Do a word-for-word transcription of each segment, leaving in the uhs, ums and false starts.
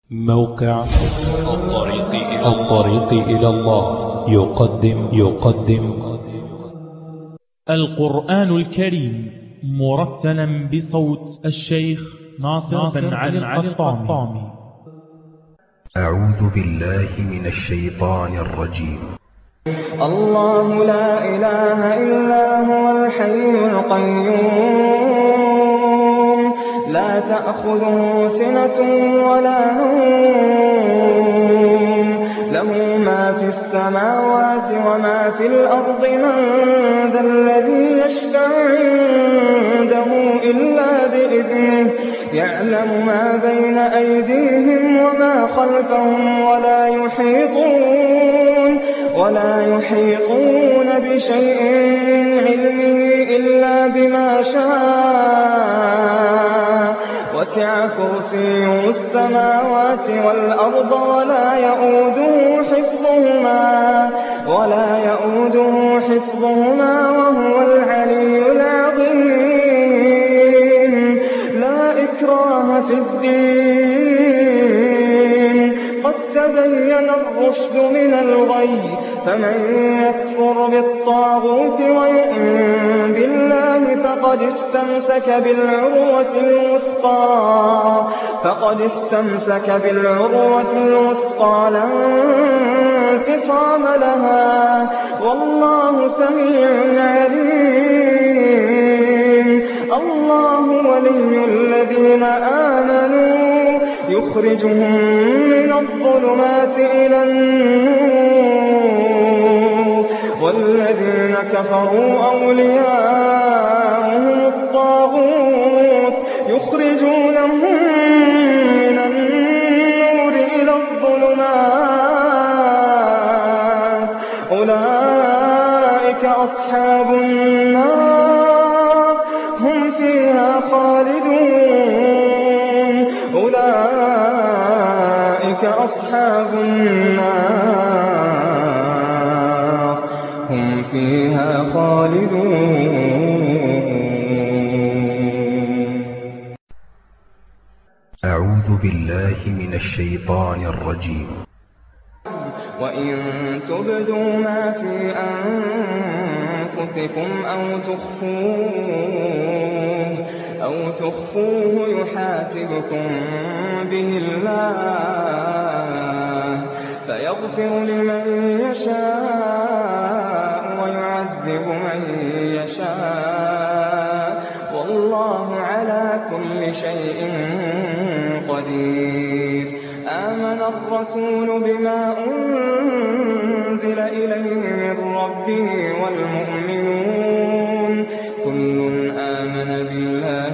موقع الطريق إلى, الطريق إلى الله يقدم يقدم القرآن الكريم مرتلا بصوت الشيخ ناصر, ناصر بن علي القطامي. أعوذ بالله من الشيطان الرجيم. الله لا إله إلا هو الحي القيوم لا تأخذه سنة ولا نوم له ما في السماوات وما في الأرض من ذا الذي يشفع عنده إلا بإذنه يعلم ما بين أيديهم وما خلفهم ولا يحيطون ولا يحيطون بشيء من علمه إلا بما شاء وسع كرسيه السماوات والأرض ولا يؤوده حفظهما ولا يؤوده حفظهما وهو العلي العظيم. لا إكراه في الدين قد تبين الرشد من الغي فمن يكفر بالطاغوت ويؤمن بالله فقد استمسك بالعروة الوثقى فقد استمسك بالعروة الوثقى لا انفصام لها والله سميع عليم. الله ولي الذين آمنوا يخرجهم من الظلمات إلى النور والذين كفروا أولياءهم الطاغوت يخرجونهم من النور إلى الظلمات أولئك أصحاب النار هم فيها خالدون أولئك أصحاب النار هم فيها خالدون. أعوذ بالله من الشيطان الرجيم. وإن تبدوا ما في أنفسكم أو تخفوه أو تخفوه يحاسبكم به الله فيغفر لمن يشاء ويعذب من يشاء والله على كل شيء قدير. آمن الرسول بما أنزل إليه من ربه والمؤمنون كل آمن بالله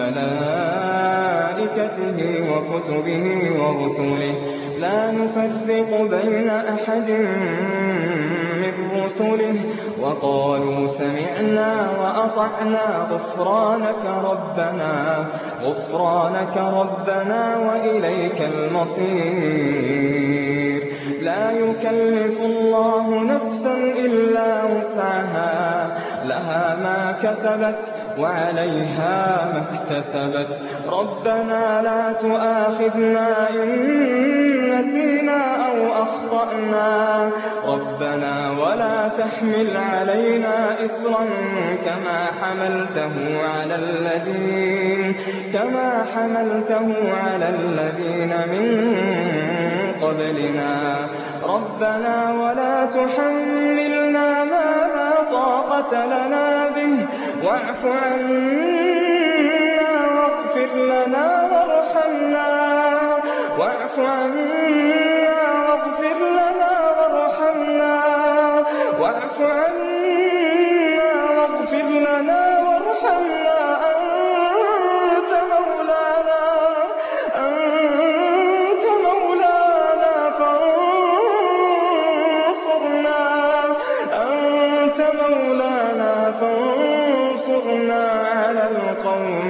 وملائكته وكتبه ورسله لا نفرق بين أحد من رسله وقالوا سمعنا وأطعنا غفرانك ربنا غفرانك ربنا وإليك المصير. لا يكلف الله نفسا إلا وسعها لها ما كسبت وعليها ما اكتسبت ربنا لا تؤاخذنا إن نسينا أو أخطأنا ربنا ولا تحمل علينا إصرا كما حملته على الذين كما حملته على الذين من قبلنا ربنا ولا تحملنا ما لا طاقة لنا به واعف عنا واغفر لنا وارحمنا واعف عنا واغفر لنا وارحمنا واعف عنا واغفر لنا وارحمنا أنت مولانا أنت مولانا فانصرنا أنت مولانا فانصرنا على القوم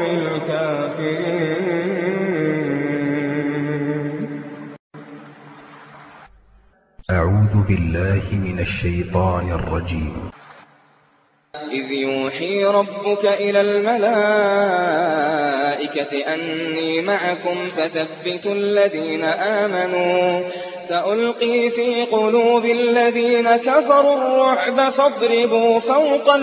الكافرين. أعوذ بالله من الشيطان الرجيم. إذ يوحي ربك إلى الملائكة الملائكة أني معكم فثبتوا الذين آمنوا سألقي في قلوب الذين كفروا الرعب فاضربوا فوق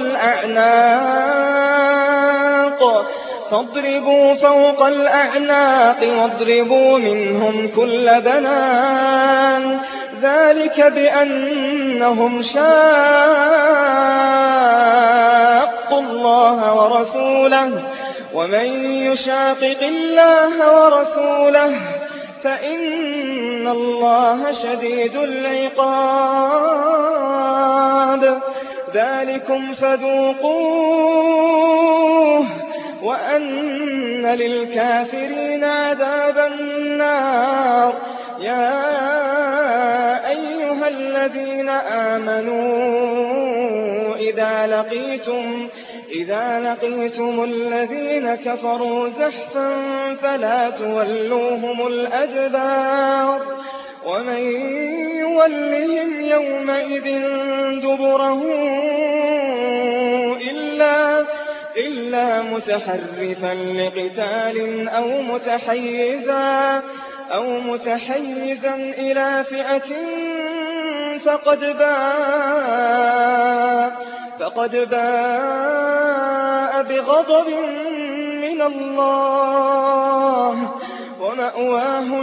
الأعناق فاضربوا فوق الأعناق واضربوا منهم كل بنان ذلك بأنهم شاقوا الله ورسوله ومن يشاقق الله ورسوله فإن الله شديد العقاب ذلكم فذوقوه وأن للكافرين عذاب النار يا أيها الذين آمنوا إذا لقيتم إذا لقيتم الذين كفروا زحفا فلا تولوهم الأدبار ومن يولهم يومئذ دبره إلا إلا متحرفا لقتال أو متحيزا أو متحيزا إلى فئة فقد باء فقد باء بغضب من الله ومأواه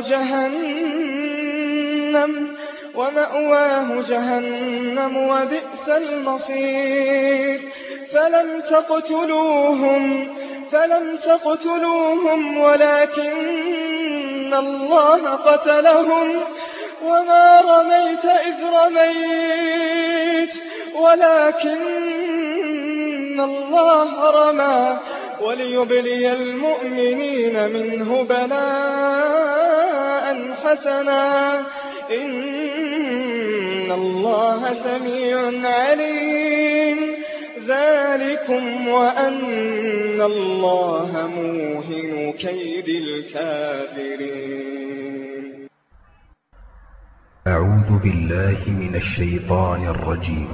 جهنم ومأواه جهنم وبئس المصير فلم تقتلوهم فلم تقتلوهم ولكن الله قتلهم وما رميت إذ رميت ولكن الله رمى وليبلي المؤمنين منه بلاء حسنا إن الله سميع عليم ذلكم وأن الله موهن كيد الكافرين. أعوذ بالله من الشيطان الرجيم.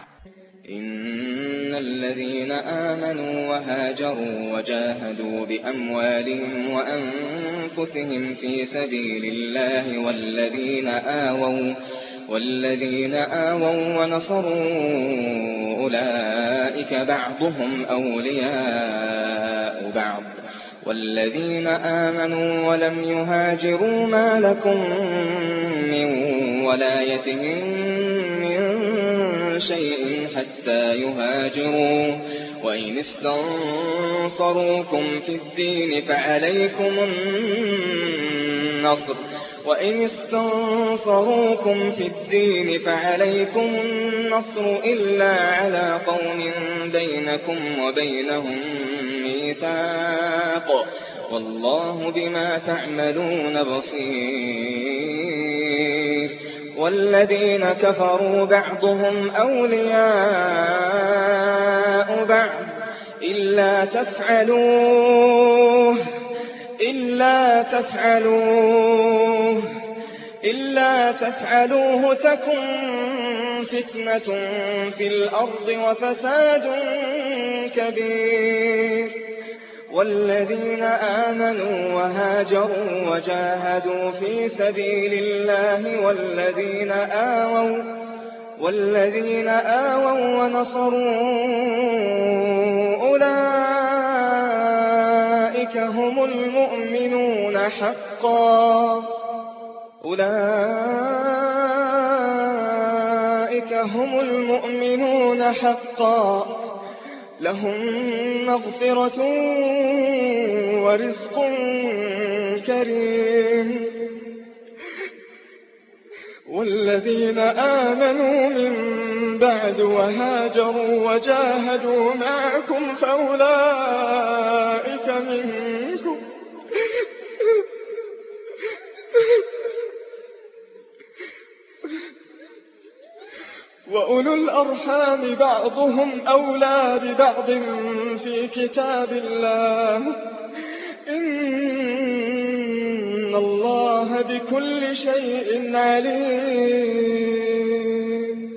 إن الذين آمنوا وهاجروا وجاهدوا بأموالهم وأنفسهم في سبيل الله والذين آووا والذين آووا ونصروا أولئك بعضهم أولياء بعض والذين آمنوا ولم يهاجروا ما لكم من ولايتهم من شيء حتى يهاجروا وإن استنصروكم في الدين فعليكم النصر وإن استنصروكم في الدين فعليكم النصر إلا على قوم بينكم وبينهم ميثاق والله بما تعملون بصير. والذين كفروا بعضهم أولياء بعض إلا تفعلوه إلا تفعلوه إلا تفعلوه تكن فتنة في الأرض وفساد كبير. والذين آمنوا وهاجروا وجاهدوا في سبيل الله والذين آووا والذين آووا ونصروا أولئك هم المؤمنون حقا أولئك هم المؤمنون حقا لهم مغفرة ورزق كريم. والذين آمنوا من بعد وهاجروا وجاهدوا معكم فأولئك منكم وأولو الأرحام بعضهم أولى ببعض في كتاب الله إن الله بكل شيء عليم.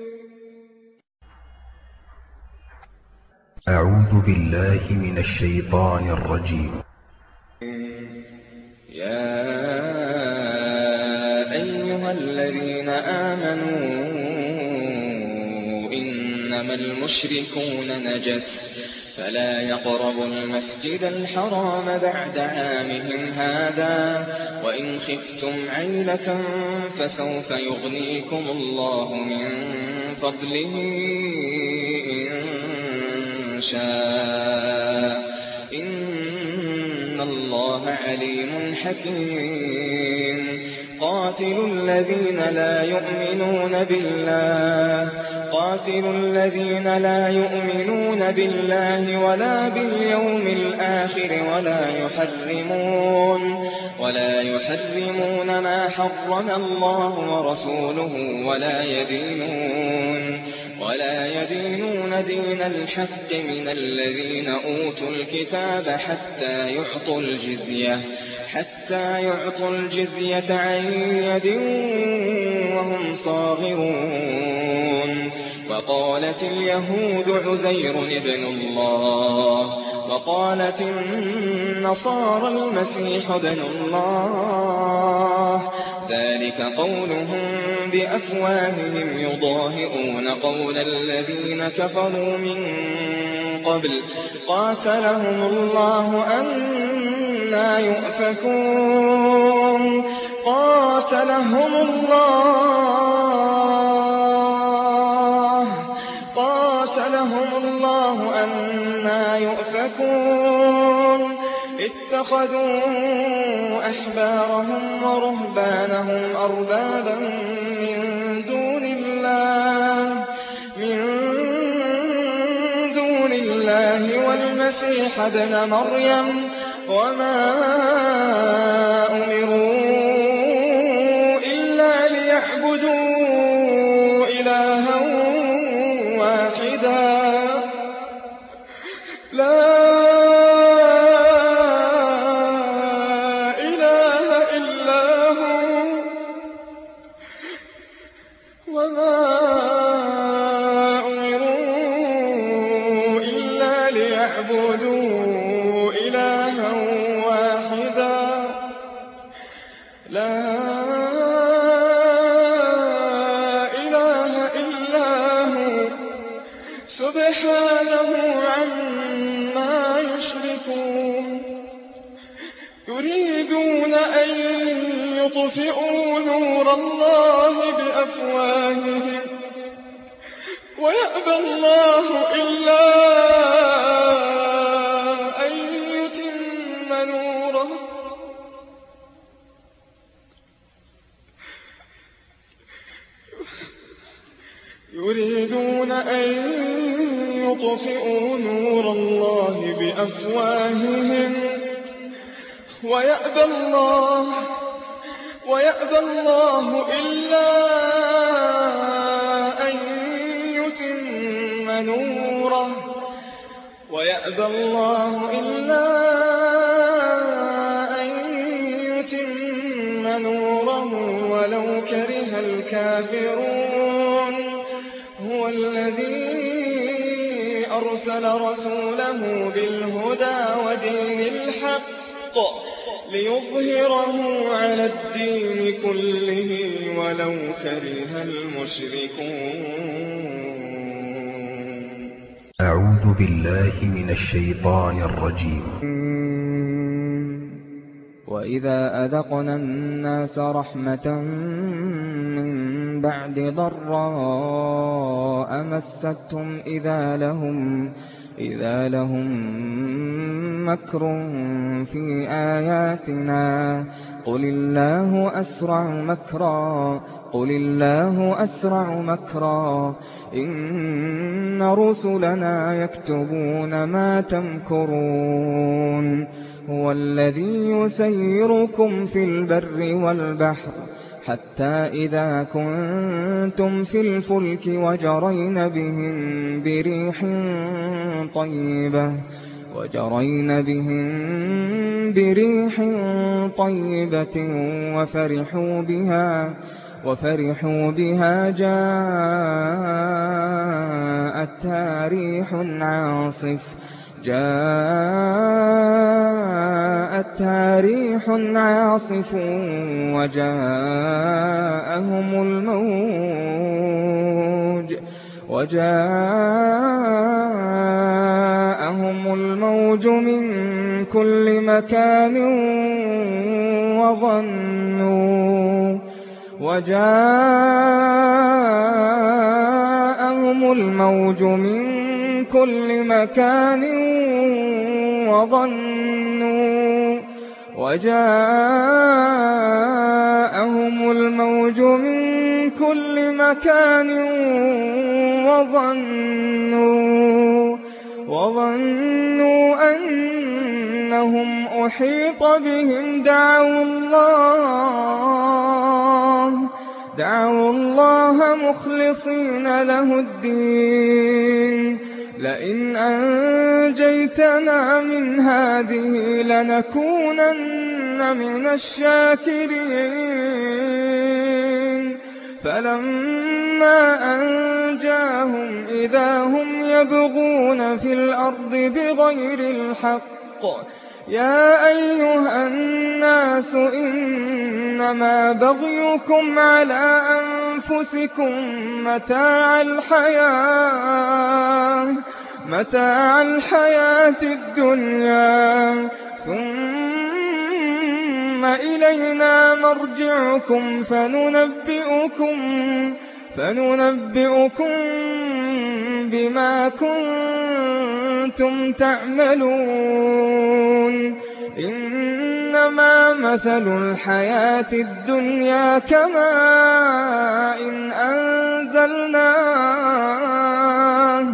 أعوذ بالله من الشيطان الرجيم. الذين آمنوا إنما المشركون نجس فلا يقربوا المسجد الحرام بعد عامهم هذا وإن خفتم عيلة فسوف يغنيكم الله من فضله إن شاء إن الله عليم حكيم قاتلوا الذين لا يؤمنون بالله قاتلوا الذين لا يؤمنون بالله ولا باليوم الآخر ولا يحرمون ولا يحرمون ما حرم الله ورسوله ولا يدينون ولا يدينون دين الحق من الذين أوتوا الكتاب حتى يعطوا الجزية حتى يعطوا الجزية عن يد وهم صاغرون وقالت اليهود عزير ابن الله وقالت النصارى المسيح ابن الله ذلك قولهم بأفواههم يضاهئون قول الذين كفروا من قبل قاتلهم الله أنى يؤفكون قاتلهم الله قاتلهم الله أنى يؤفكون اتخذوا أحبارهم ورهبانهم أربابا من دون الله من دون الله والمسيح ابن مريم وما أمروا إلا ليعبدوا إلها واحدا لا سبحانه عما يشركون يريدون أن يطفئوا نور الله بأفواههم ويأبى الله إلا أن يتم نوره يريدون أن يطفئوا نور الله بأفواههم ويأبى الله ويأبى الله إلا أن يتم نوره ويأبى الله إلا أن يتم نوره ولو كره الكافرون هو الذي أرسل رسوله بالهدى ودين الحق ليظهره على الدين كله ولو كره المشركون. أعوذ بالله من الشيطان الرجيم. وإذا أذقنا الناس رحمة من بعد ضراء مستهم إذا لهم إذا لهم مكر في آياتنا قل الله أسرع مكرا قل الله أسرع مكرا إن رسلنا يكتبون ما تمكرون هو الذي يسيركم في البر والبحر حتى إذا كنتم في الفلك وجرين بهم بريح طيبة وجرين بهم بريح طيبة وفرحوا بها وفرحوا بها جاءتها ريح عاصف جاءتها ريح عاصف وجاءهم وجاءهم الموج وجاءهم الموج من كل مكان وظنوا وجاءهم الموج من كل مكان وظنوا وجاءهم الموج من كل مكان وظنوا وظنوا أنهم أحيط بهم دعوا الله دعوا الله مخلصين له الدين لئن أنجيتنا من هذه لنكونن من الشاكرين فلما أنجاهم إذا هم يبغون في الأرض بغير الحق يا أيها الناس إنما بغيكم على أنفسكم متاع الحياة متاع الحياة الدنيا ثم إلينا مرجعكم فننبئكم فننبئكم بما كنتم تعملون إنما مثل الحياة الدنيا كماء إن أنزلناه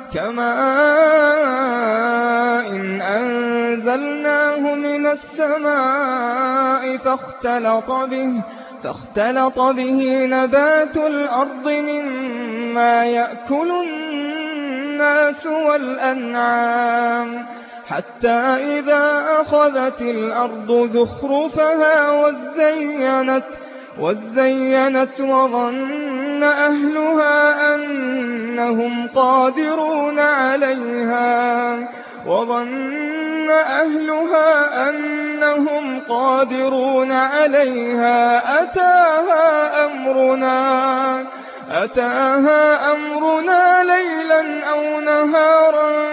كماء إن أنزلناه من السماء فاختلط به فاختلط به نبات الأرض مما يأكل الناس والأنعام حتى إذا أخذت الأرض زخرفها وزينت وزينت وظن أهلها أنهم قادرون عليها وظن أهلها أنهم قادرون عليها أتاها أمرنا أتاها أمرنا ليلا أو نهارا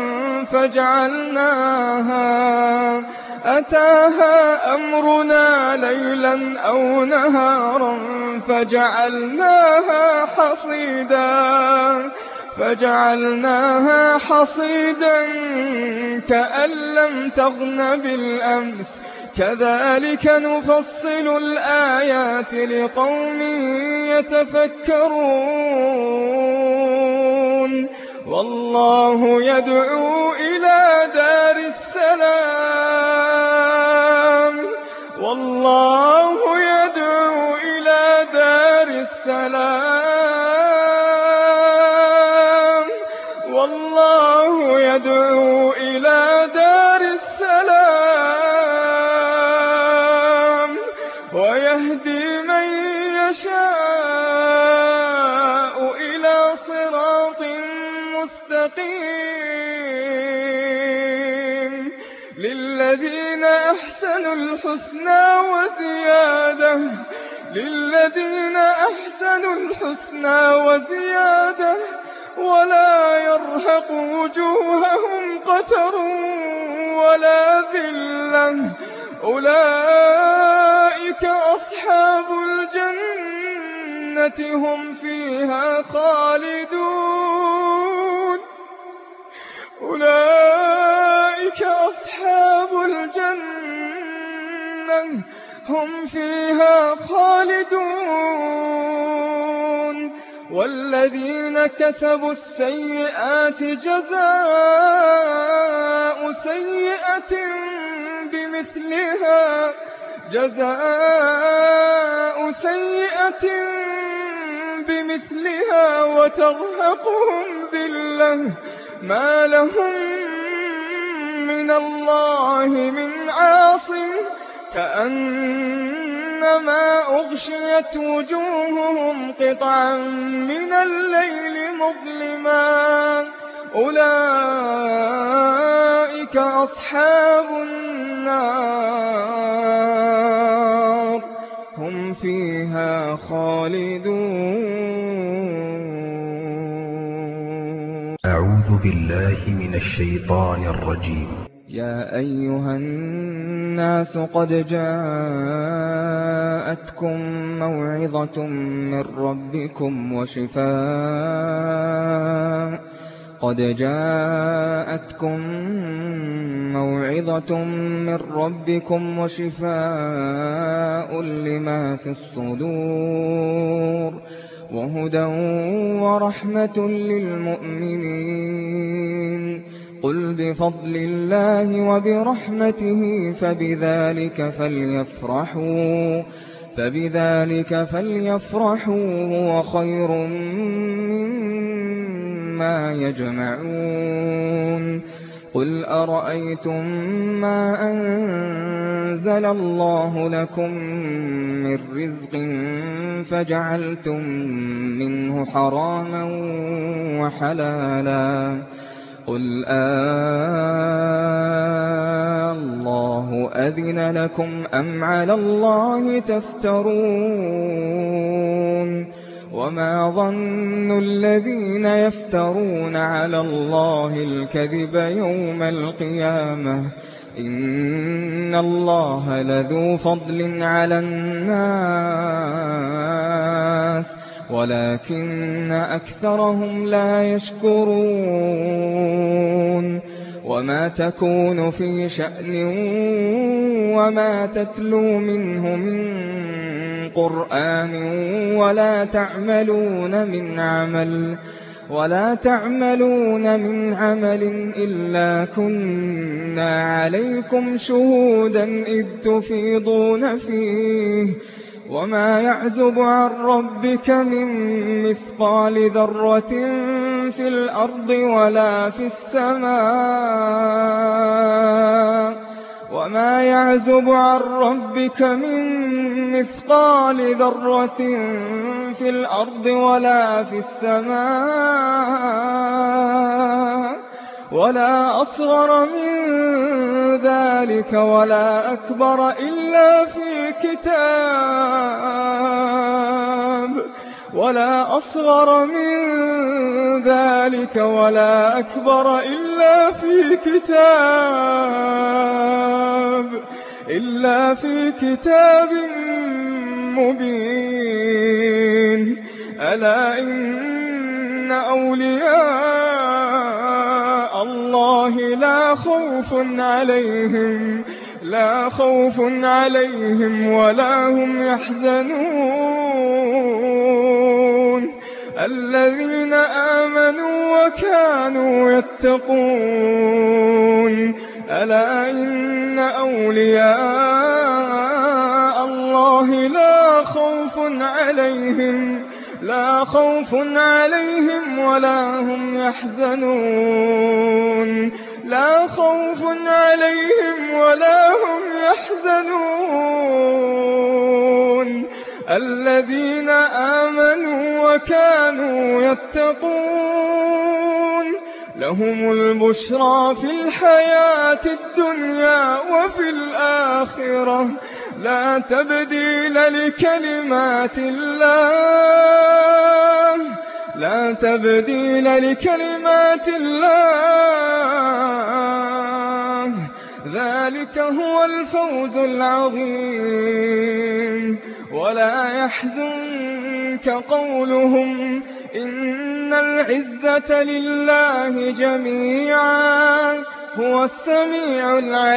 فجعلناها أتاها أمرنا ليلا أو نهارا فجعلناها حصيدا فجعلناها حصيدا كأن لم تغن بالأمس كذلك نفصل الآيات لقوم يتفكرون والله يدعو إلى دار السلام والله يدعو إلى دار السلام والله يدعو إلى دار السلام ويهدي من يشاء إلى صراط مستقيم للذين أحسنوا الحسنى وزيادة للذين أحسنوا الحسنى وزيادة ولا يرهق وجوههم قتر ولا ذلة أولئك أصحاب الجنة هم فيها خالدون أولئك أصحاب الجنة هم فيها خالدون والذين كسبوا السيئات جزاء سيئة بمثلها جزاء سيئة بمثلها وترهقهم ذلة ما لهم من الله من عاصم كأنما أغشيت وجوههم قطعا من الليل مظلما أولئك أصحاب النار هُمْ فِيهَا خَالِدُونَ. أعوذ بالله من الشيطان الرجيم. يا أيها الناس قد جاءتكم موعظة من ربكم وشفاء قد جاءتكم موعظة من ربكم وشفاء لما في الصدور وهدى ورحمة للمؤمنين. قل بفضل الله وبرحمته فبذلك فليفرحوا فبذلك فليفرحوا هو خير مما يجمعون. قل أرأيتم ما أنزل الله لكم من رزق فجعلتم منه حراما وحلالا قل آلله أذن لكم أم على الله تفترون. وما ظن الذين يفترون على الله الكذب يوم القيامة إن الله لذو فضل على الناس ولكن أكثرهم لا يشكرون. وما تكون في شأن وما تتلو منه من قرآن ولا تعملون من عمل ولا تعملون من عمل إلا كنا عليكم شهودا إذ تفيضون فيه. وما يعزب عن ربك من مثقال ذرة في الأرض ولا في السماء وما يعزب عن ربك من مثقال ذرة في الأرض ولا في السماء ولا أصغر من ذلك ولا أكبر إلا في كتاب ولا أصغر من ذلك ولا أكبر إلا في كتاب إلا في كتاب مبين. ألا إن أولياء الله لا خوف عليهم لا خوف عليهم ولا هم يحزنون الذين آمنوا وكانوا يتقون. ألا إن أولياء الله لا خوف عليهم لا خوف عليهم ولا هم يحزنون لا خوف عليهم ولا هم يحزنون الذين آمنوا وكانوا يتقون. لهم البشرى في الحياة الدنيا وفي الآخرة لا تبديل لكلمات الله لا تبديل لكلمات الله ذلك هو الفوز العظيم. ولا يحزنك قولهم إن العزة لله جميعا هو السميع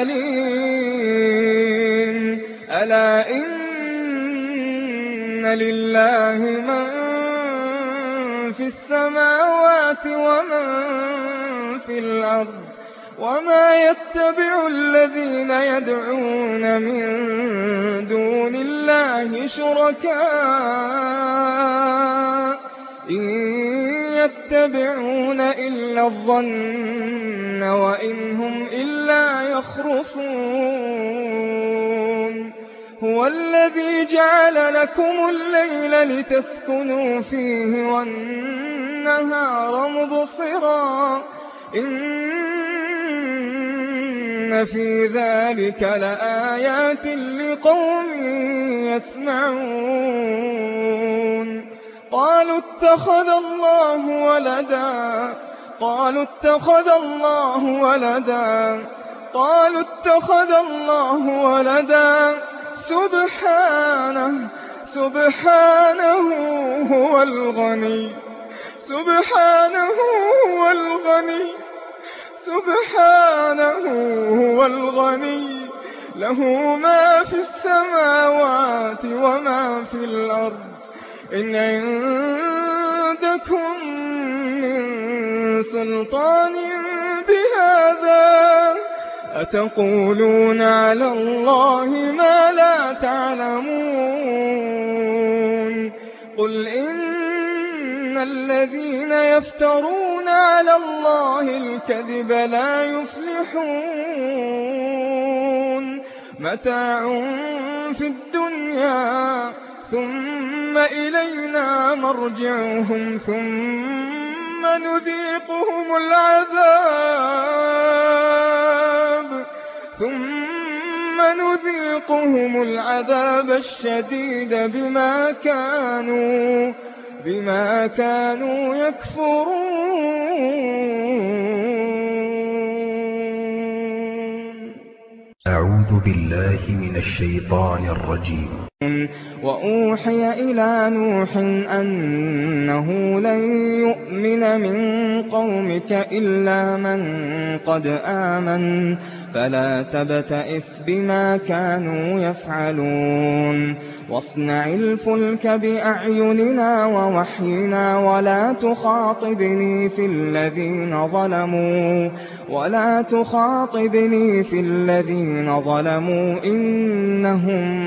العليم. ألا إن لله من في السماوات ومن في الأرض وما يتبع الذين يدعون من دون الله شركاء إن يتبعون إلا الظن وإن هم إلا يخرصون. هو الذي جعل لكم الليل لتسكنوا فيه والنهار مبصرا إن إن في ذلك لآيات لقوم يسمعون. قالوا اتخذ الله ولدا قالوا اتخذ الله ولدا قالوا اتخذ الله ولدا سبحانه سبحانه هو الغني سبحانه هو الغني سبحانه هو الغني له ما في السماوات وما في الأرض. إن عندكم من سلطان بهذا أتقولون على الله ما لا تعلمون. قل إن الذين يفترون على الله الكذب لا يفلحون. متاع في الدنيا ثم إلينا مرجعهم ثم نذيقهم العذاب ثم نذيقهم العذاب الشديد بما كانوا بما كانوا يكفرون. أعوذ بالله من الشيطان الرجيم. وأوحي إلى نوح أنه لن يؤمن من قومك إلا من قد آمن فلا تبتئس بما كانوا يفعلون. واصنع الفلك بأعيننا ووحينا ولا تخاطبني في الذين ظلموا ولا تخاطبني في الذين ظلموا إنهم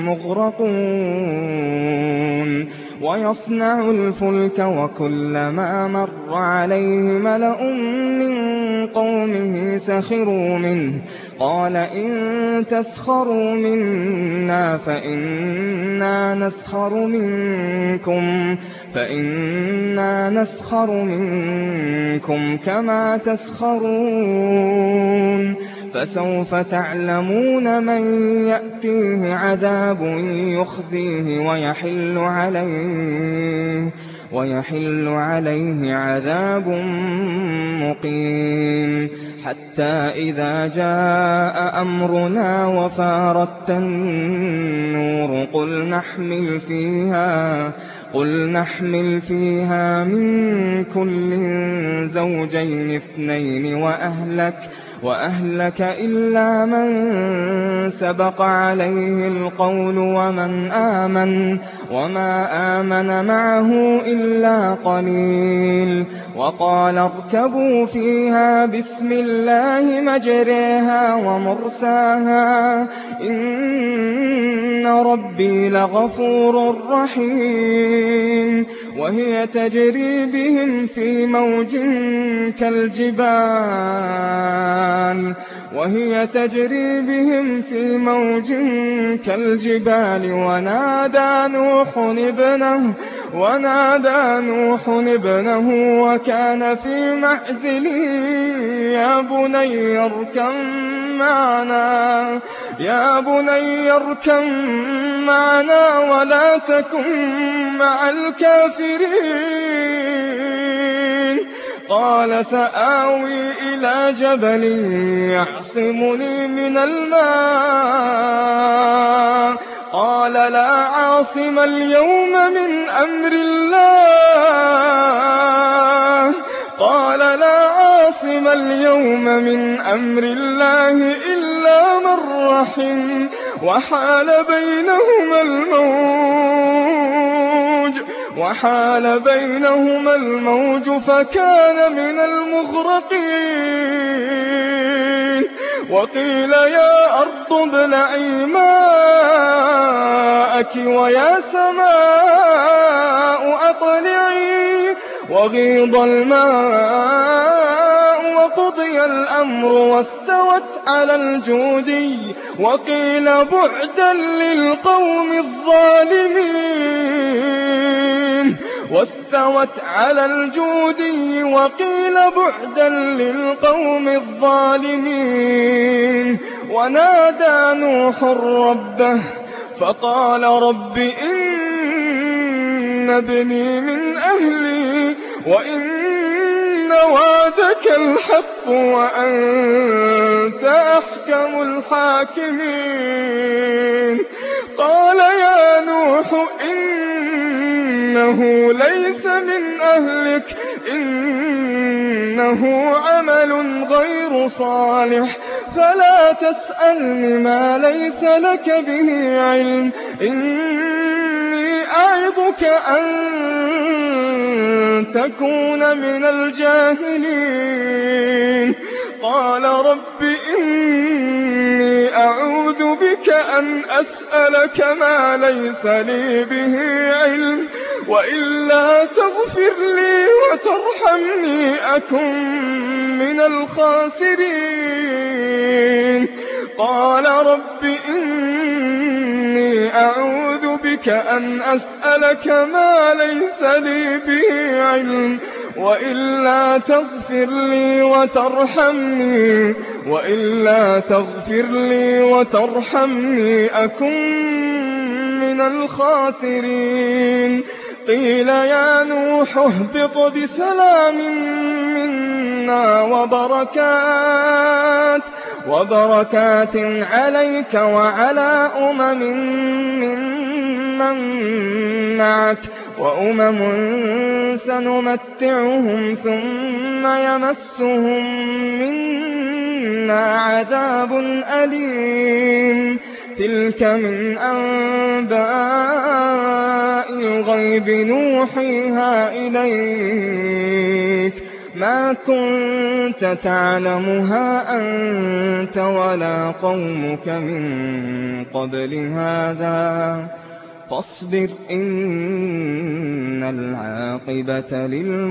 مغرقون. ويصنع الفلك وكلما مر عليه ملأ من قومه سخروا منه قال إن تسخروا منا فإنا نسخر منكم فإنا نسخر منكم كما تسخرون. فسوف تعلمون من يأتيه عذاب يخزيه ويحل عليه ويحل عليه عذاب مقيم. حتى إذا جاء أمرنا وفارت النور قل نحمل فيها قل نحمل فيها من كل زوجين اثنين وأهلك وأهلك إلا من سبق عليه القول ومن آمن وما آمن معه إلا قليل. وقال اركبوا فيها بسم الله مجريها ومرساها إن ربي لغفور رحيم. وهي تجري بهم في موج كالجبال وهي تجري بهم في موج كالجبال ونادى نوح ابنه ونادى نوح ابنه وكان في معزل يا بني اركب معنا يا بني اركب معنا ولا تكن مع الكافرين. قال سآوي إلى جبل يعصمني من الماء قال لا عاصم اليوم من أمر الله قال لا عاصم اليوم من أمر الله إلا من رحم وحال بينهما الموج وحال بينهما الموج فكان من المغرقين. وقيل يا أرض ابلعي ماءك ويا سماء أقلعي وغيض الماء وقضي الأمر واستوت على الجودي وقيل بعدا للقوم الظالمين. واستوت على الجودي وقيل بعدا للقوم الظالمين. ونادى نوح ربه فقال رب إن ابني من أهلي وإن وعدك الحق وأنت أحكم الحاكمين. قال يا نوح إنه ليس من أهلك إنه عمل غير صالح فلا تسألني ما ليس لك به علم إني أعظك أن تكون من الجاهلين. قال رب إني أعوذ بك أن أسألك ما ليس لي به علم وإلا تغفر لي وترحمني أكن من الخاسرين. قال رب إني أعوذ بك أن أسألك ما ليس لي به علم وإلا تغفر لي وترحمني وإلا تغفر لي وترحمني أكن من الخاسرين. قيل يا نوح اهبط بسلام منا وبركات وبركات عليك وعلى أمم ممن معك وأمم سنمتعهم ثم يمسهم منا عذاب أليم. تلك من أنباء الغيب نوحيها إليك ما كنت تعلمها أنت ولا قومك من قبل هذا فاصبر إن العاقبة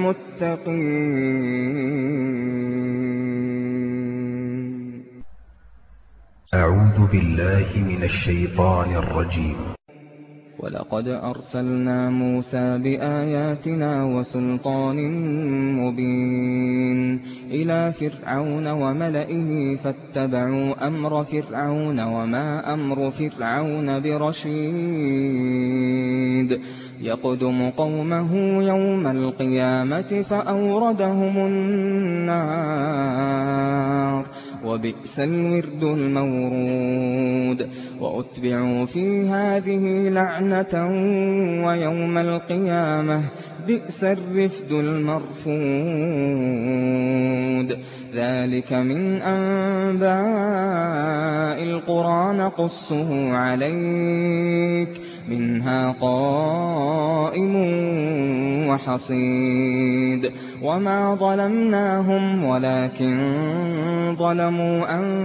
للمتقين. أعوذ بالله من الشيطان الرجيم. ولقد أرسلنا موسى بآياتنا وسلطان مبين إلى فرعون وملئه فاتبعوا أمر فرعون وما أمر فرعون برشيد يقدم قومه يوم القيامة فأوردهم النار وبئس الورد المورود. وأتبعوا في هذه لعنة ويوم القيامة بئس الرفد المرفود. ذلك من أنباء القرى نقصه عليك منها قائم وحصيد. وما ظلمناهم ولكن ظلموا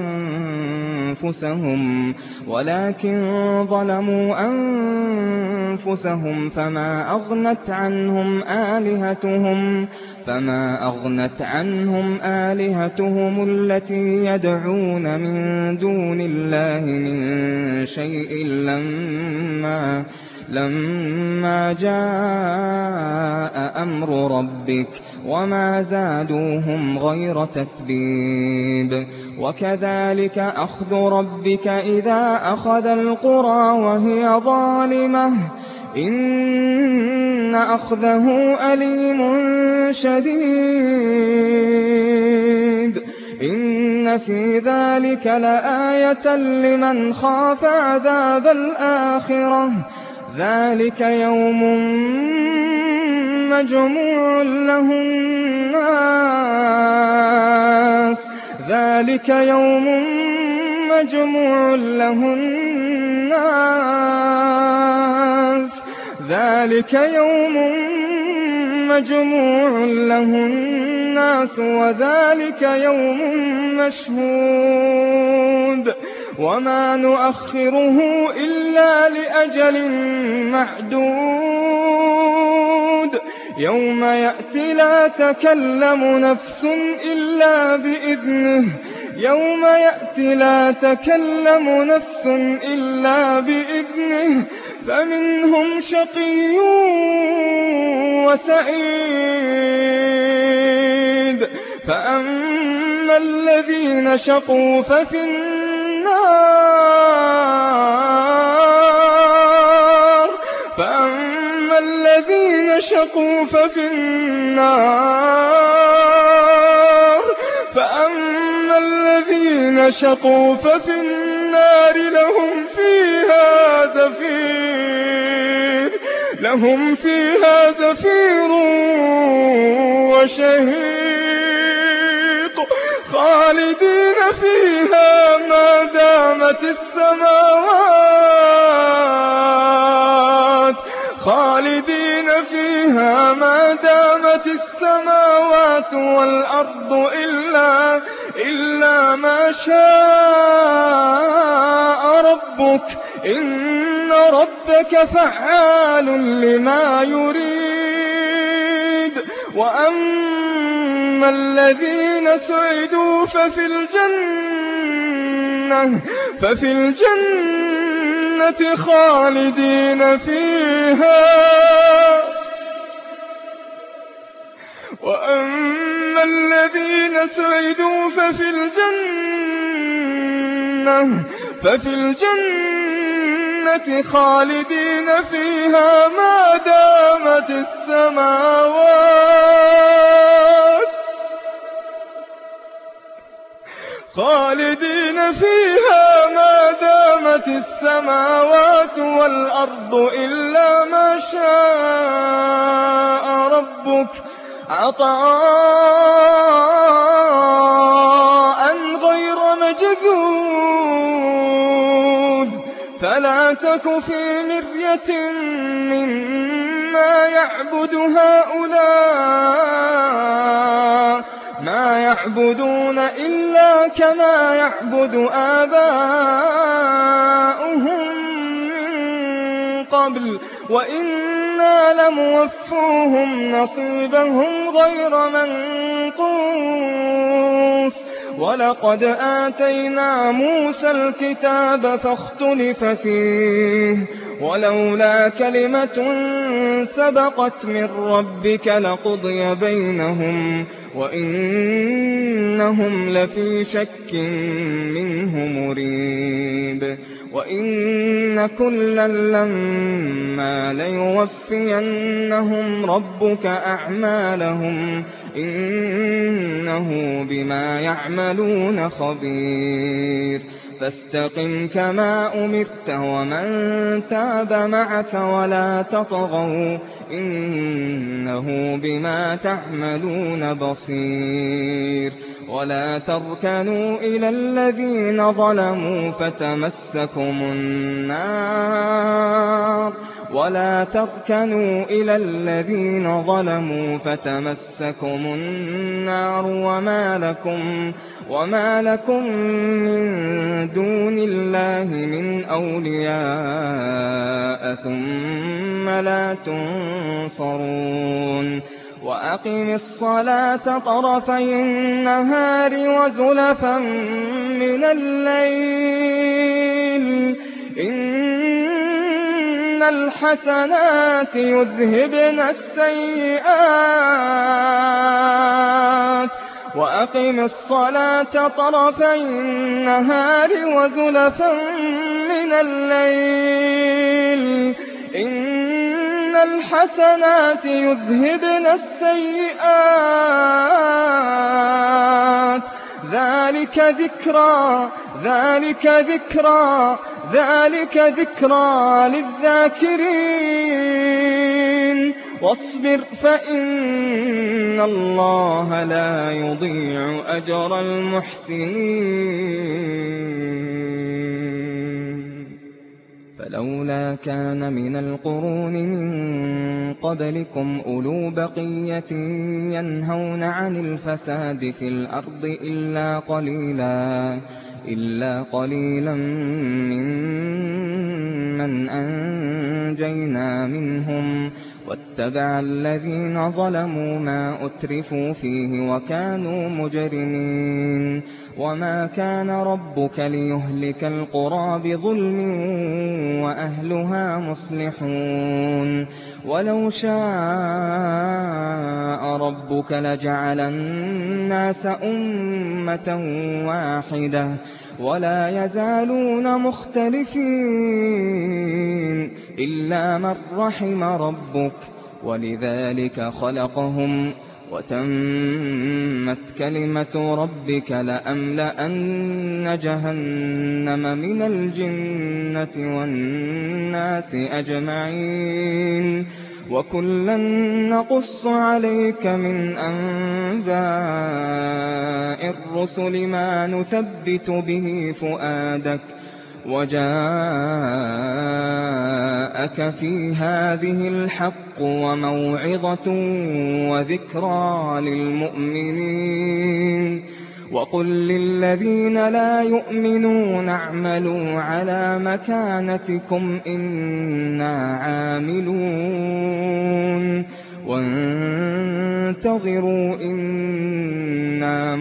أنفسهم ولكن ظلموا أنفسهم فما أغنت عنهم آلهتهم فما أغنت عنهم آلهتهم التي يدعون من دون الله من شيء لما لما جاء أمر ربك وما زادوهم غير تتبيب. وكذلك أخذ ربك إذا أخذ القرى وهي ظالمة إن أخذه أليم شديد. إن في ذلك لآية لمن خاف عذاب الآخرة. ذلك يوم مجموع له الناس ذلك يوم مجموع له الناس ذلك يوم مجموع له الناس وذلك يوم مشهود. وما نؤخره إلا لأجل معدود. يوم يأتي لا تكلم نفس إلا بإذنه يوم يأتي لا تكلم نفس إلا بإذنه فمنهم شقي وسعيد فأما الذين شقوا ففي النار فأما الذين شقوا ففي النار فأما الذين شقوا ففي النار لهم فيها زفير لهم فيها زفير وشهيق خالدين فيها ما دامت السماوات خالدين فيها ما دامت السماوات والأرض إلا إلا ما شاء ربك إن ربك فعال لما يريد وأما الذين سعدوا ففي الجنة ففي الجنة خالدين فيها وأما الذين سعدوا ففي الجنة ففي الجنة خالدين فيها ما دامت السماوات خالدين فيها ما دامت السماوات والأرض إلا ما شاء ربك عطاء غير مجذوذ فلا تك في مرية مما يعبد هؤلاء ما يعبدون إلا كما يعبد آباؤهم من قبل وإنا لموفوهم نصيبهم غير منقوص ولقد آتينا موسى الكتاب فاختلف فيه ولولا كلمة سبقت من ربك لقضي بينهم وإنهم لفي شك منه مريب وإن كلا لما ليوفينهم ربك أعمالهم إنه بما يعملون خبير فاستقم كما أمرت ومن تاب معك ولا تطغوا إنه بما تعملون بصير ولا تركنوا إلى الذين ظلموا فتمسكم النار ولا تركنوا إلى الذين ظلموا فتمسكم النار وما لكم وما لكم من دون الله من أولياء ثم لا تنصرون وأقم الصلاة طرفي النهار وزلفا من الليل إن الحسنات يذهبن السيئات وأقم الصلاة طرفي النهار وزلفا من الليل إن الحسنات يذهبن السيئات ذلك ذكرى ذلك ذكرى ذلك ذكرى للذاكرين واصبر فإن الله لا يضيع أجر المحسنين فلولا كان من القرون من قبلكم أولو بقية ينهون عن الفساد في الأرض إلا قليلا إلا قليلا ممن أنجينا منهم واتبع الذين ظلموا ما أترفوا فيه وكانوا مجرمين وما كان ربك ليهلك القرى بظلم وأهلها مصلحون وَلَوْ شَاءَ رَبُّكَ لَجَعَلَ النَّاسَ أُمَّةً وَاحِدَةً وَلَا يَزَالُونَ مُخْتَلِفِينَ إِلَّا مَن رَّحِمَ رَبُّكَ وَلِذَٰلِكَ خَلَقَهُمْ وَتَمَّتْ كَلِمَةُ رَبِّكَ لَأَمْلَأَنَّ جَهَنَّمَ مِنَ الْجِنَّةِ وَالنَّاسِ أَجْمَعِينَ وَكُلًّا نَّقُصُّ عَلَيْكَ مِنْ أَنبَاءِ الرُّسُلِ مَا نُثَبِّتُ بِهِ فُؤَادَكَ وَجَاءَكَ فِي هَٰذِهِ الْحَقُّ وَمَوْعِظَةٌ وَذِكْرَىٰ لِلْمُؤْمِنِينَ وَقُل لِّلَّذِينَ لَا يُؤْمِنُونَ اعْمَلُوا عَلَىٰ مَكَانَتِكُمْ إِنَّا عَامِلُونَ وَانتَظِرُوا إِنَّا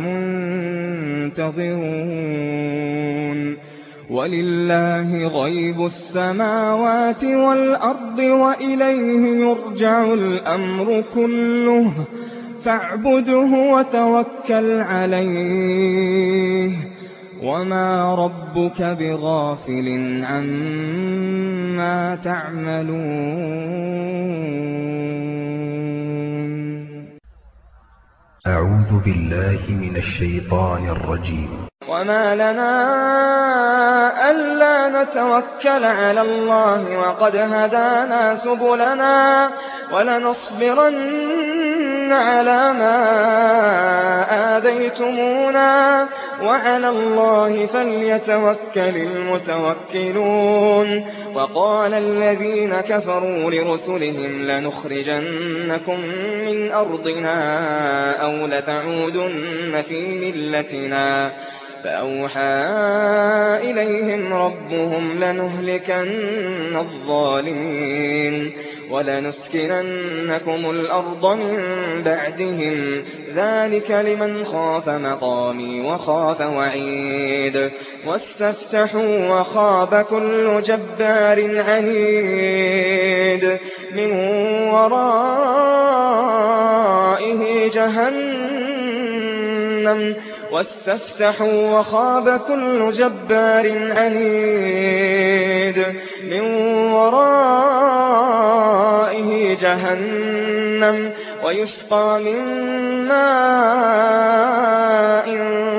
مُنتَظِرُونَ وَلِلَّهِ غَيْبُ السَّمَاوَاتِ وَالْأَرْضِ وَإِلَيْهِ يُرْجَعُ الْأَمْرُ كُلُّهُ فَاعْبُدْهُ وَتَوَكَّلْ عَلَيْهِ وَمَا رَبُّكَ بِغَافِلٍ عَمَّا تَعْمَلُونَ. أعوذ بالله من الشيطان الرجيم. وما لنا ألا نتوكل على الله وقد هدانا سبلنا ولنصبرن على ما آذيتمونا وعلى الله فليتوكل المتوكلون. وقال الذين كفروا لرسلهم لنخرجنكم من أرضنا أو لتعودن في ملتنا فأوحى إليهم ربهم لنهلكن الظالمين ولنسكننكم الأرض من بعدهم ذلك لمن خاف مقامي وخاف وعيد. واستفتحوا وخاب كل جبار عنيد من ورائه جهنم واستفتحوا وخاب كل جبار عنيد من ورائه جهنم ويسقى من ماء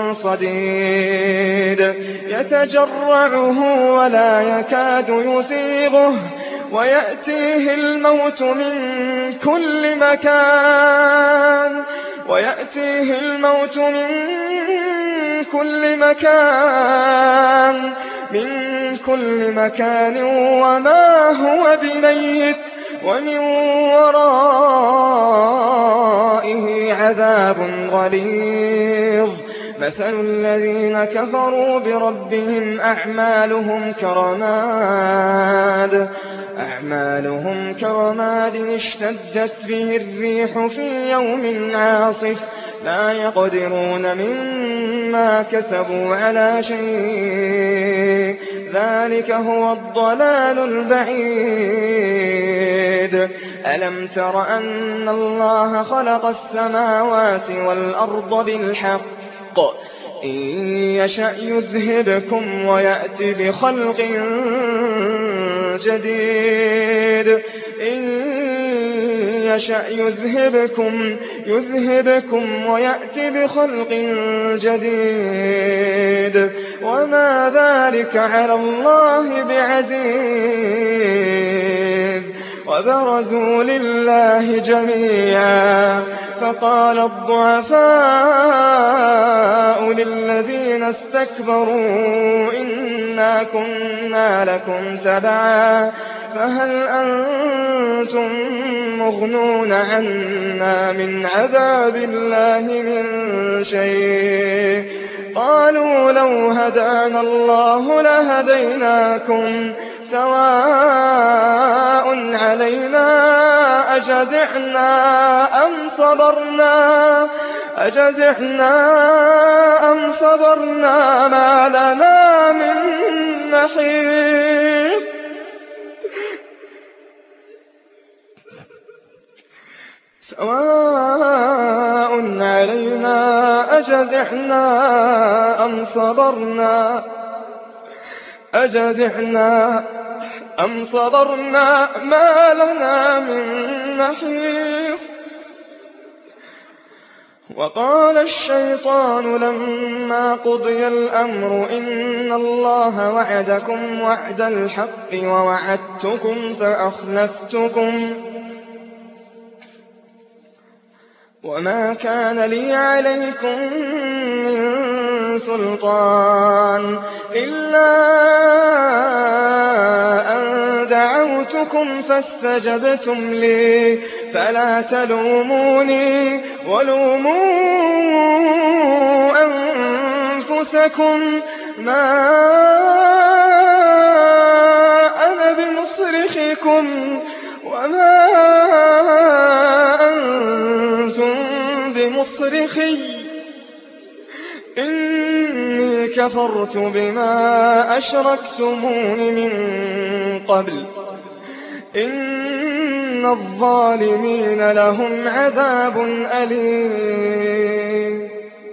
صديد يتجرعه ولا يكاد يسيغه ويأتيه الموت من كل مكان ويأتيه الموت من كل مكان من كل مكان وما هو بميت ومن ورائه عذاب غليظ. مثل الذين كفروا بربهم أعمالهم كرماد أعمالهم كرماد اشتدت به الريح في يوم عاصف لا يقدرون مما كسبوا على شيء ذلك هو الضلال البعيد. ألم تر أن الله خلق السماوات والأرض بالحق إن يشأ يذهبكم ويأتي بخلق جديد إن يشأ يذهبكم يذهبكم ويأتي بخلق جديد وما ذلك على الله بعزيز. وبرزوا لله جميعا فقال الضعفاء للذين استكبروا إنا كنا لكم تبعا فهل أنتم مغنون عنا من عذاب الله من شيء قالوا لو هدانا الله لهديناكم سواء علينا أجزعنا أم صبرنا أجزعنا أم صبرنا ما لنا من محيص. سواء علينا أجزعنا أم صبرنا أجزعنا أم صبرنا ما لنا من محيص. وقال الشيطان لما قضي الأمر إن الله وعدكم وعد الحق ووعدتكم فأخلفتكم وما كان لي عليكم من سلطان إلا أن دعوتكم فاستجبتم لي فلا تلوموني ولوموا أنفسكم ما أنا بمصرخكم وما أنتم بمصرخي إني كفرت بما أشركتمون من قبل إن الظالمين لهم عذاب أليم.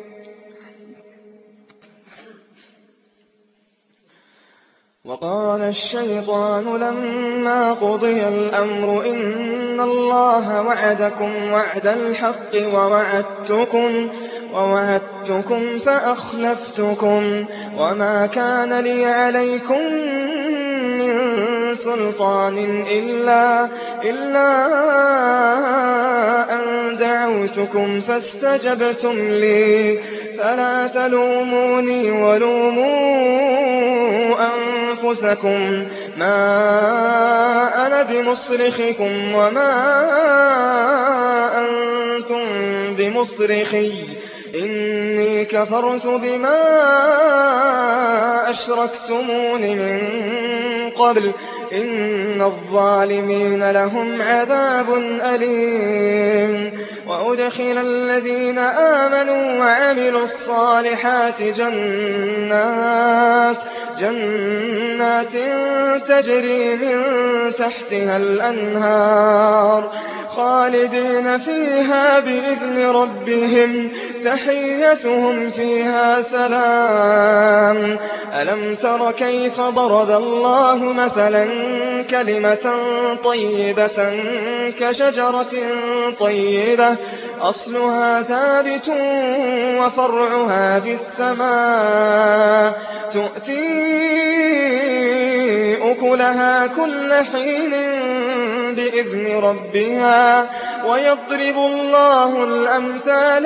وقال الشيطان لما قضي الأمر إن الله وعدكم وعد الحق ووعدتكم ووعدتكم فأخلفتكم وما كان لي عليكم من سلطان إلا, إلا أن دعوتكم فاستجبتم لي فلا تلوموني ولوموا أنفسكم ما أنا بمصرخكم وما أنتم بمصرخي إني كفرت بما أشركتمون من قبل إن الظالمين لهم عذاب أليم. وأدخل الذين آمنوا وعملوا الصالحات جنات جنات تجري من تحتها الأنهار خالدين فيها بإذن ربهم تحيتهم فيها سلام. ألم تر كيف ضرب الله مثلا كلمة طيبة كشجرة طيبة أصلها ثابت وفرعها في السماء تؤتي أكلها كل حين بإذن ربها ويضرب الله الأمثال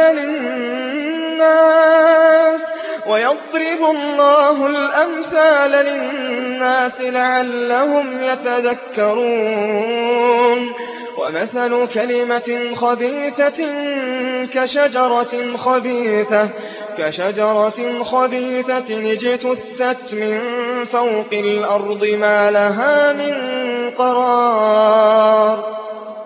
للناس ويضرب الله الأمثال للناس لعلهم يتذكرون. ومثل كلمة خبيثة كشجرة خبيثة كشجرة خبيثة اجتثت من فوق الأرض ما لها من قرار.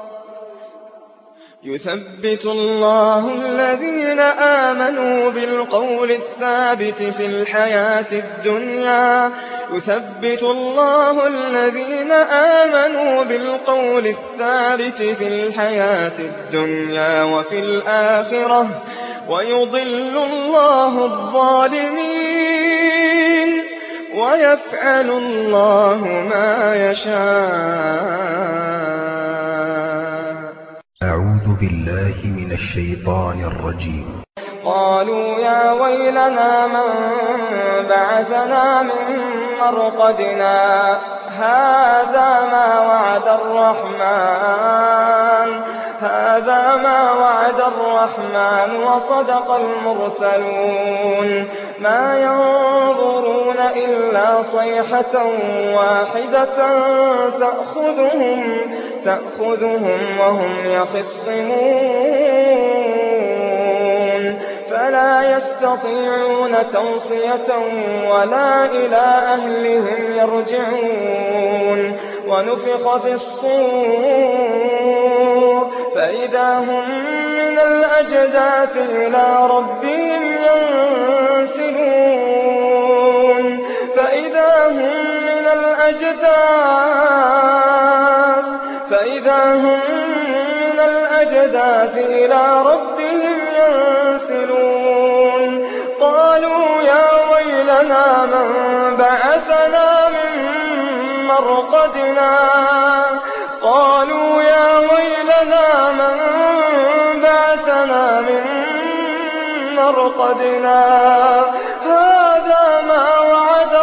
يثبت الله الذين آمنوا بالقول الثابت في الحياة الدنيا يثبت الله الذين آمنوا بالقول الثابت في الحياة الدنيا وفي الآخرة ويضل الله الظالمين ويفعل الله ما يشاء. أعوذ بالله من الشيطان الرجيم. قالوا يا ويلنا من بعثنا من مرقدنا هذا ما وعد الرحمن هذا ما وعد الرحمن وصدق المرسلون ما ينظرون إلا صيحة واحدة تأخذهم تأخذهم وهم يخصمون فلا يستطيعون توصية ولا إلى أهلهم يرجعون. ونفخ في الصور فإذا هم من الأجداث إلى ربهم ينسلون فإذا هم من الأجداث فإذا هم من الأجداث الأجداث إلى ربهم ينسلون قالوا يا ويلنا من بعثنا من مرقدنا قالوا يا ويلنا من بعثنا من مرقدنا هذا ما وعد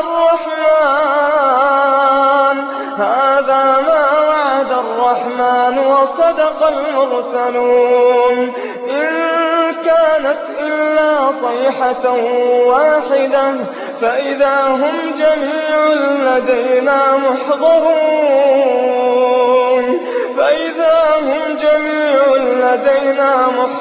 الرحمن هذا ما وعد الرحمن وصدق المرسلون إن كانت إلا صيحة واحدة فإذا هم جميع لدينا محضرون فإذا هم جميع لدينا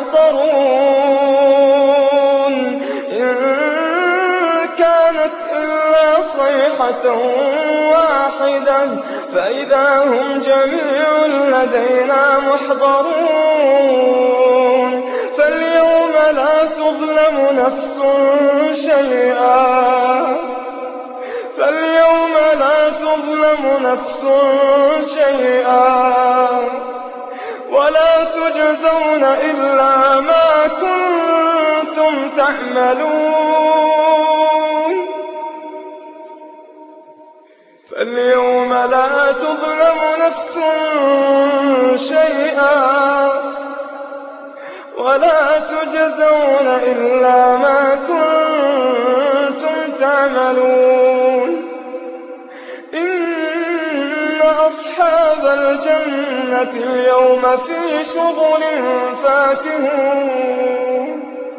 محضرون إن كانت إلا صيحة واحدة فإذا هم جميع لدينا محضرون فاليوم لا تظلم نفس شيئا فاليوم لا تظلم نفس شيئا ولا تجزون إلا ما كنتم تعملون فاليوم لا تظلم نفس شيئا ولا تجزون إلا ما كنتم تعملون إن أصحاب الجنة اليوم في شغل فاكهون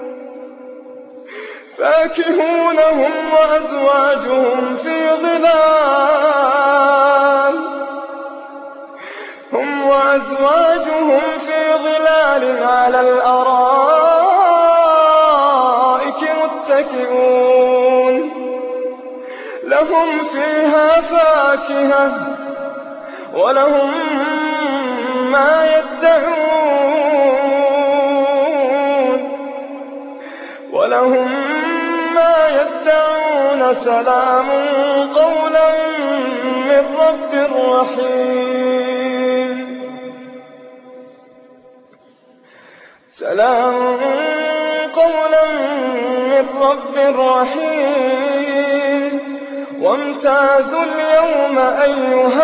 فاكهون هم وأزواجهم في ظلال هم وأزواجهم في ظلال على الأرائك متكئون لهم فيها فاكهة ولهم ما يدعون ولهم ما يدعون سلام قولا من رب رحيم سلام قولا من رب رحيم وامتازوا اليوم أيها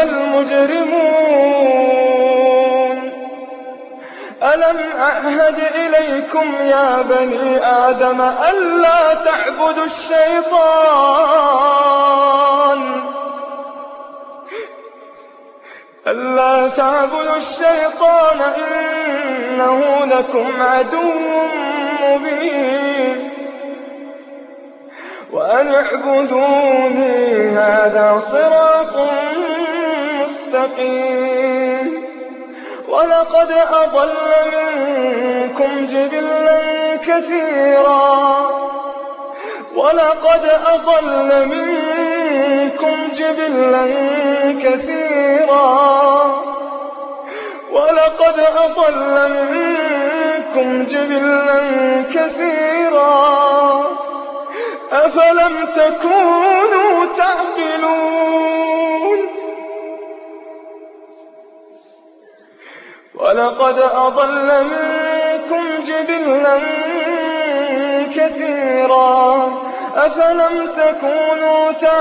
المجرمون ألم أعهد إليكم يا بني آدم ألا تعبدوا الشيطان ألا تعبدوا الشيطان إنه لكم عدو مبين وأن اعبدوني هذا صراط مستقيم ولقد أضل منكم جبلا كثيرا ولقد أضل منكم جبلا كثيرا ولقد أضل منكم جبلا كثيرا أفلم تكونوا تعقلون ولقد أضل منكم جبلا كثيرا أفلم تكونوا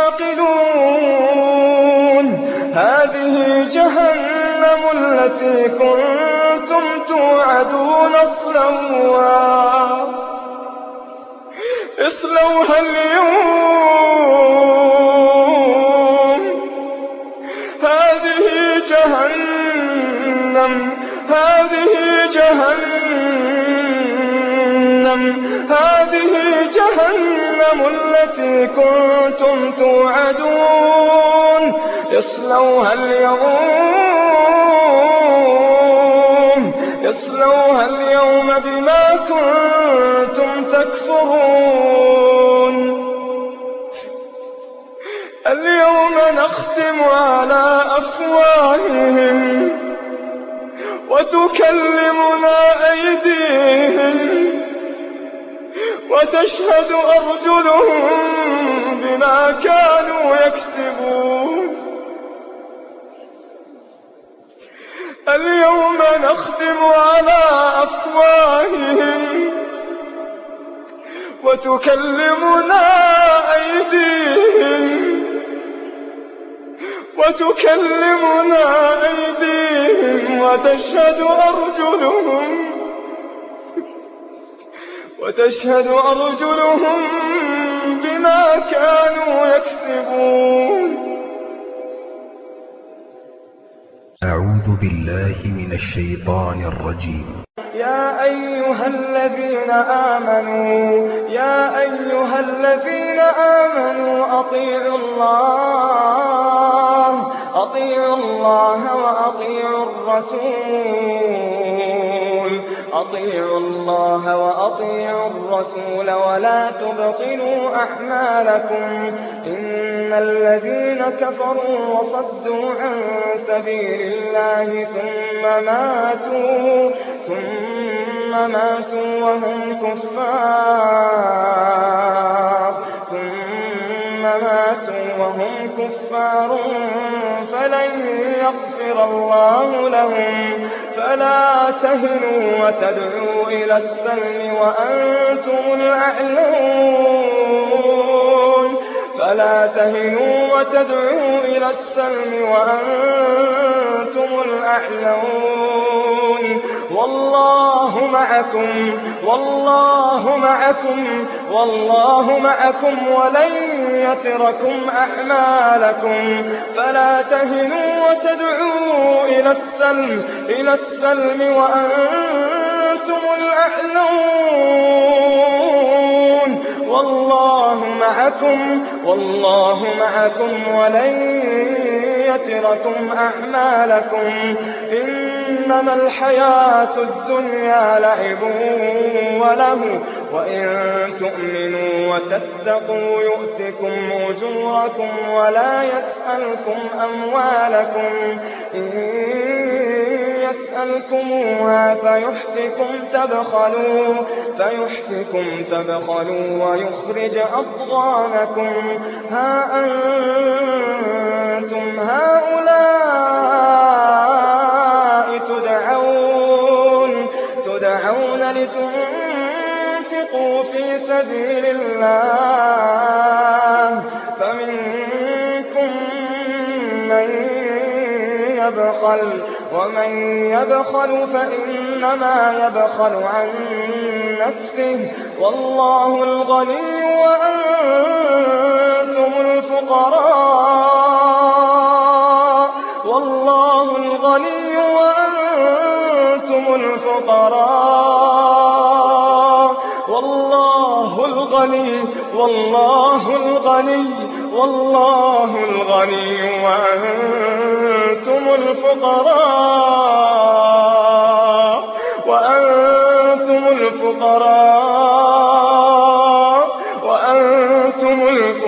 تعقلون هذه جهنم التي كنتم توعدون اصلوها اصلوها اليوم هذه جهنم هذه جهنم هذه جهنم التي كنتم توعدون اصلوها اليوم اصلوها اليوم بما كنتم تكفرون اليوم نختم على أفواههم وتكلمنا أيديهم وتشهد أرجلهم بما كانوا يكسبون اليوم نختم على وتكلمنا أيديهم وتكلمنا أيديهم وتشهد أرجلهم وتشهد أرجلهم بما كانوا يكسبون. أعوذ بالله من الشيطان الرجيم. يا أيها الذين آمنوا يا أيها الذين آمنوا أطيعوا الله أطيعوا الله وأطيعوا الرسول أطيعوا الله وأطيعوا الرسول ولا تبطلوا أعمالكم إن الذين كفروا وصدوا عن سبيل الله ثم ماتوا ثم ماتوا وهم كفار ثم ماتوا وهم كفار فلن يغفر الله لهم فلا تهنوا وتدعوا إلى السلم وأنتم الأعلون فلا تهنوا وتدعوا إلى السلم وأنتم الأعلون والله معكم والله معكم والله معكم ولن يتركم أعمالكم فلا تهنوا وتدعوا إلى السلم إلى السلم وأنتم الأعلون والله معكم والله معكم ولن يتركم أعمالكم إنما الحياة الدنيا لعب وله وإن تؤمنوا وتتقوا يؤتكم أجوركم ولا يسألكم أموالكم إن يسألكموها فيحفكم تبخلوا فيحفكم تبخلوا ويخرج أضغانكم ها أنتم هؤلاء تدعون تدعون لتنفقوا في سبيل الله فمنكم من يبخل ومن يبخل فإنما يبخل عن نفسه والله الغني وأنتم الفقراء والله الغني وأنتم الفقراء والله الغني والله الغني والله الغني وأنتم الفقراء وأنتم الفقراء وأنتم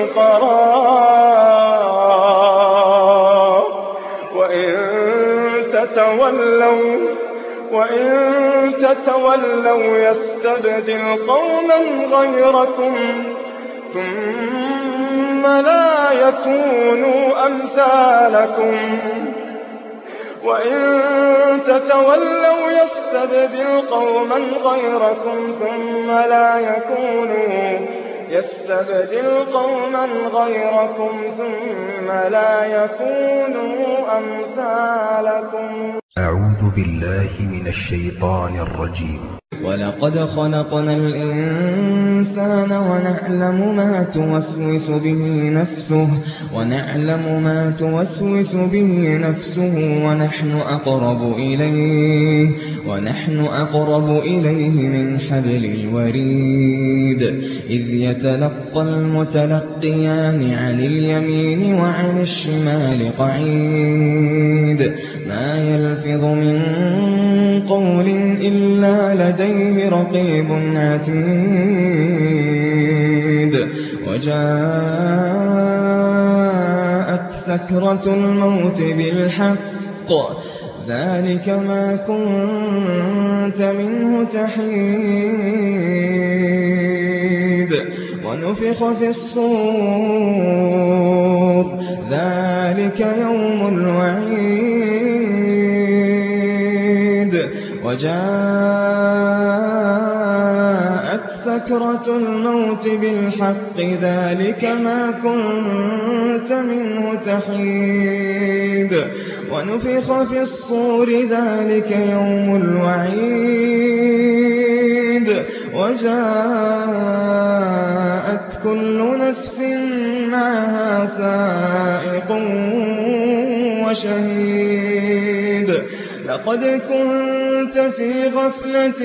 الفقراء وإن تتولوا وإن تتولوا يستبدل قوما غيركم ثم لا يكونوا أمثالكم وإن تتولوا يستبدل قوما غيركم ثم لا يكونوا يستبدل قوما غيركم ثم لا يكونوا أمثالكم. أعوذ بالله من الشيطان الرجيم. ولقد خلقنا الإنسان ونعلم ما توسوس به نفسه ونعلم ما توسوس به نفسه ونحن أقرب إليه ونحن أقرب إليه من حبل الوريد إذ يتلقى المتلقيان عن اليمين وعن الشمال قعيد ما يلفظ من قول إلا لديه رقيب عتيد وجاءت سكرة الموت بالحق ذلك ما كنت منه تحيد ونفخ في الصور ذلك يوم الوعيد وجاءت جاءت سكرة الموت بالحق ذلك ما كنت منه تحيد ونفخ في الصور ذلك يوم الوعيد وجاءت كل نفس معها سائق وشهيد لقد كنت في غفلة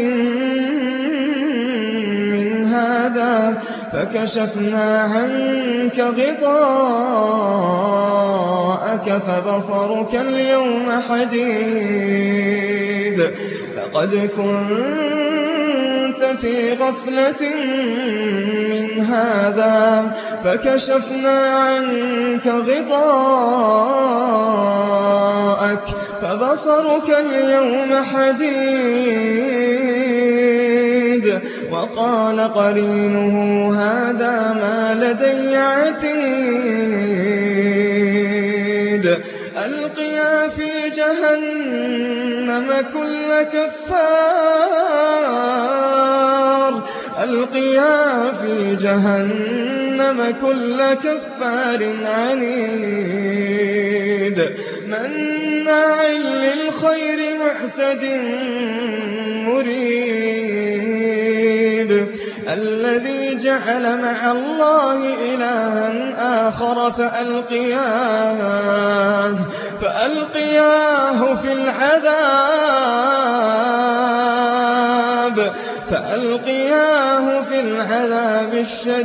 من هذا فكشفنا عنك غطاءك فبصرك اليوم حديد لقد كنت في غفلة من هذا فكشفنا عنك غطاءك فبصرك اليوم حديد وقال قرينه هذا ما لدي عتيد ألقيا في جهنم كل كفار ألقيا في جهنم كل كفار عنيد مناع للخير معتد مريب الذي جعل مع الله إلها آخر فألقياه فألقياه في العذاب فألقياه في العذاب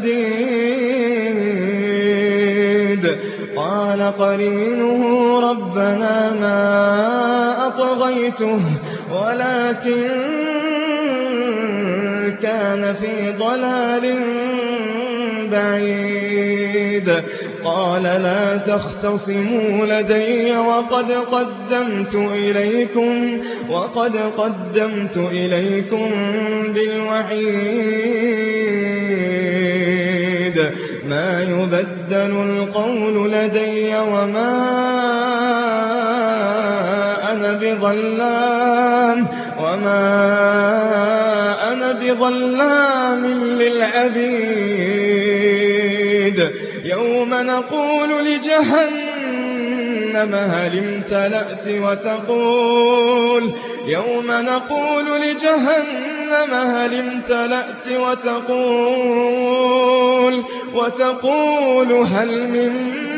الشديد قال قرينه ربنا ما أطغيته ولكن كان في ضلال بعيد قال لا تختصموا لدي وقد قدمت إليكم وقد قدمت إليكم بالوعيد ما يبدل القول لدي وما أنا بظلام وما أنا بظلام للعبيد يوم نقول لجهنم هل امتلأت وتقول يوم نقول لجهنم هل امتلأت وتقول وتقول هل من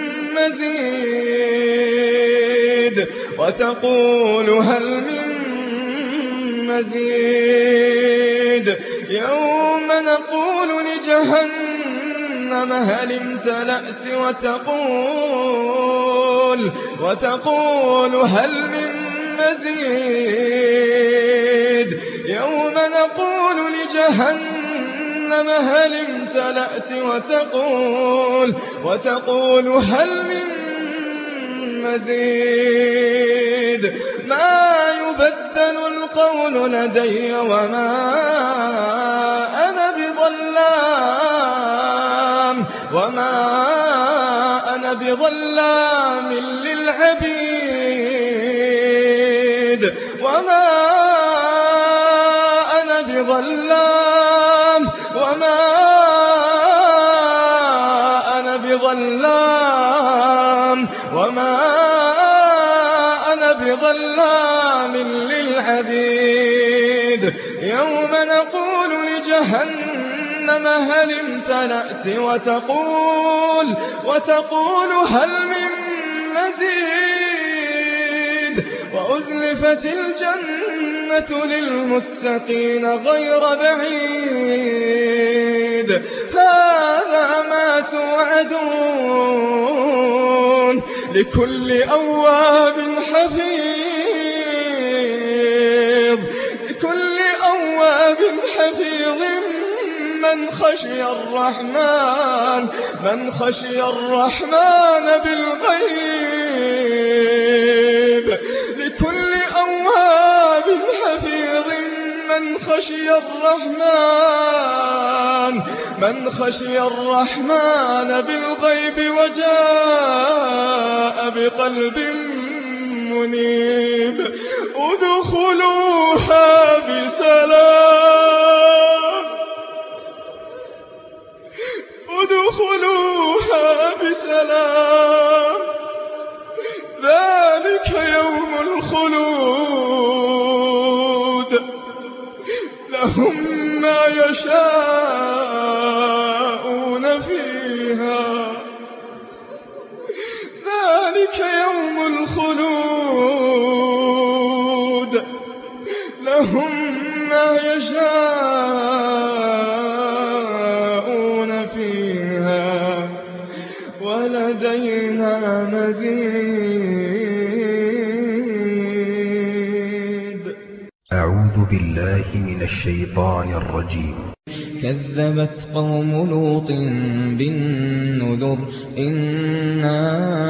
مزيد وتقول هل من مزيد يوم نقول لجهنم هل امتلأت وتقول وتقول هل من مزيد يوم نقول لجهنم هل امتلأت وتقول وتقول هل من مزيد ما يبدل القول لدي وما أنا بظلام وما أنا بظلام للعبيد وما أنا بظلام وما أنا بظلام وما أنا بظلام للعبيد يوم نقول لجهنم هل امتلأت وتقول وتقول هل من مزيد وأزلفت الجنة للمتقين غير بعيد هذا ما توعدون لكل أواب حفيظ لكل أواب حفيظ من خشي الرحمن من خشي الرحمن بالغيب لكل أواب حفيظ من خشي الرحمن من خشي الرحمن بالغيب وجاء بقلب منيب ادخلوها بسلام لهم ما يشاءون فيها ذلك يوم الخلود لهم ما يشاءون فيها ولدينا مزيد. أعوذ بالله من الشيطان الرجيم. كذبت قوم لوط بالنذر إنا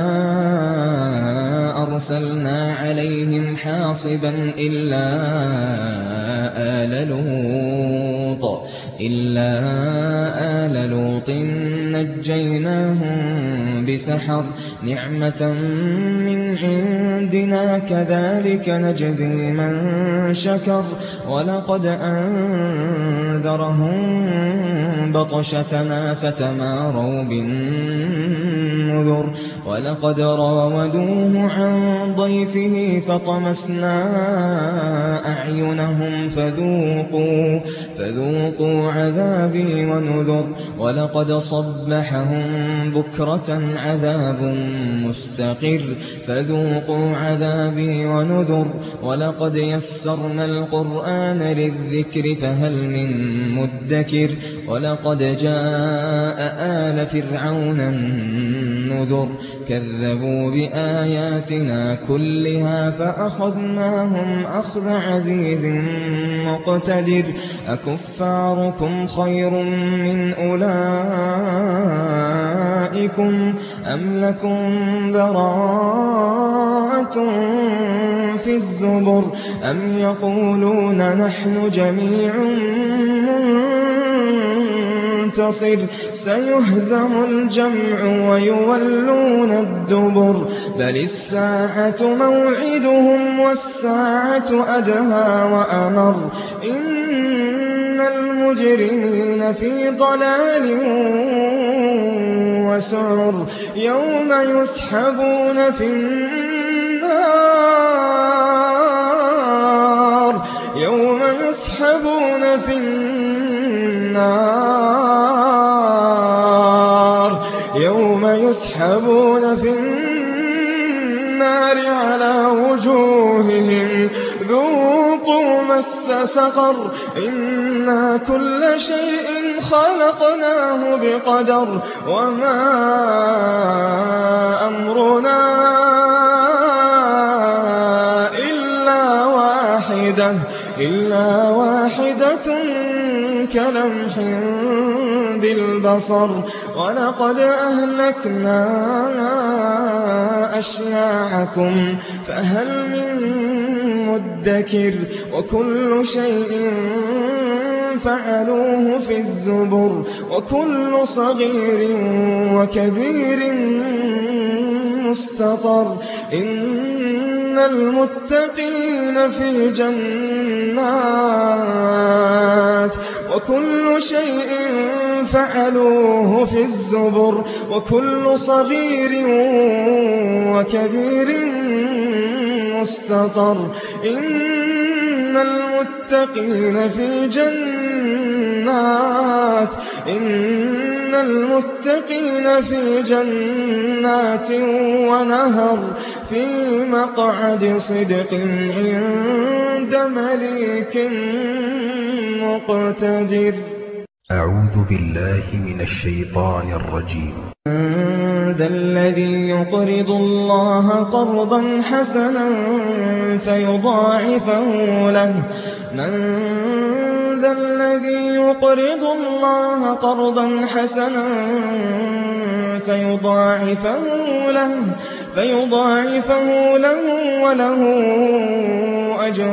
أرسلنا عليهم حاصبا إلا آل لوط إلا آل لوط نجيناهم بسحر نعمة من عندنا كذلك نجزي من شكر ولقد أنذرهم بطشتنا فتماروا بالنذر ولقد راودوه عن ضيفه فطمسنا أعينهم فذوقوا فذوقوا عذابي ونذر ولقد صبحهم بكرة عذاب مستقر فذوقوا عذابي ونذر ولقد يسرنا القرآن للذكر فهل من مدكر ولقد جاء آل فرعون النذر كذبوا بآياتنا كلها فأخذناهم أخذ عزيز مقتدر أكفاركم خير من أولئكم أم لكم براءة في الزبر أم يقولون نحن جميع منتصر سيهزم الجمع ويولون الدبر بل الساعة موعدهم والساعة أدهى وأمر إن المجرمين في ضلال وسعر يوم يسحبون في النار يوم يسحبون في النار يوم يسحبون في النار على وجوههم ذوقوا مس سقر إنا كل شيء خلقناه بقدر وما أمرنا إلا واحدة إلا واحدة كلمح بالبصر ولقد أهلكنا أشياعكم فهل من مدكر وكل شيء فعلوه في الزبر وكل صغير وكبير مستطر إن المتقين في جنات وكل شيء فعلوه في الزبر وكل صغير وكبير مستطر إن المتقين في جنات إن المتقين في جنات ونهر في مقعد صدق عند مليك مقتدر. أعوذ بالله من الشيطان الرجيم. من ذا الذي يقرض الله قرضا حسنا فيضاعفه له من ذا الذي يقرض الله قرضا حسنا فيضاعفه له فيضاعفه له وله أجر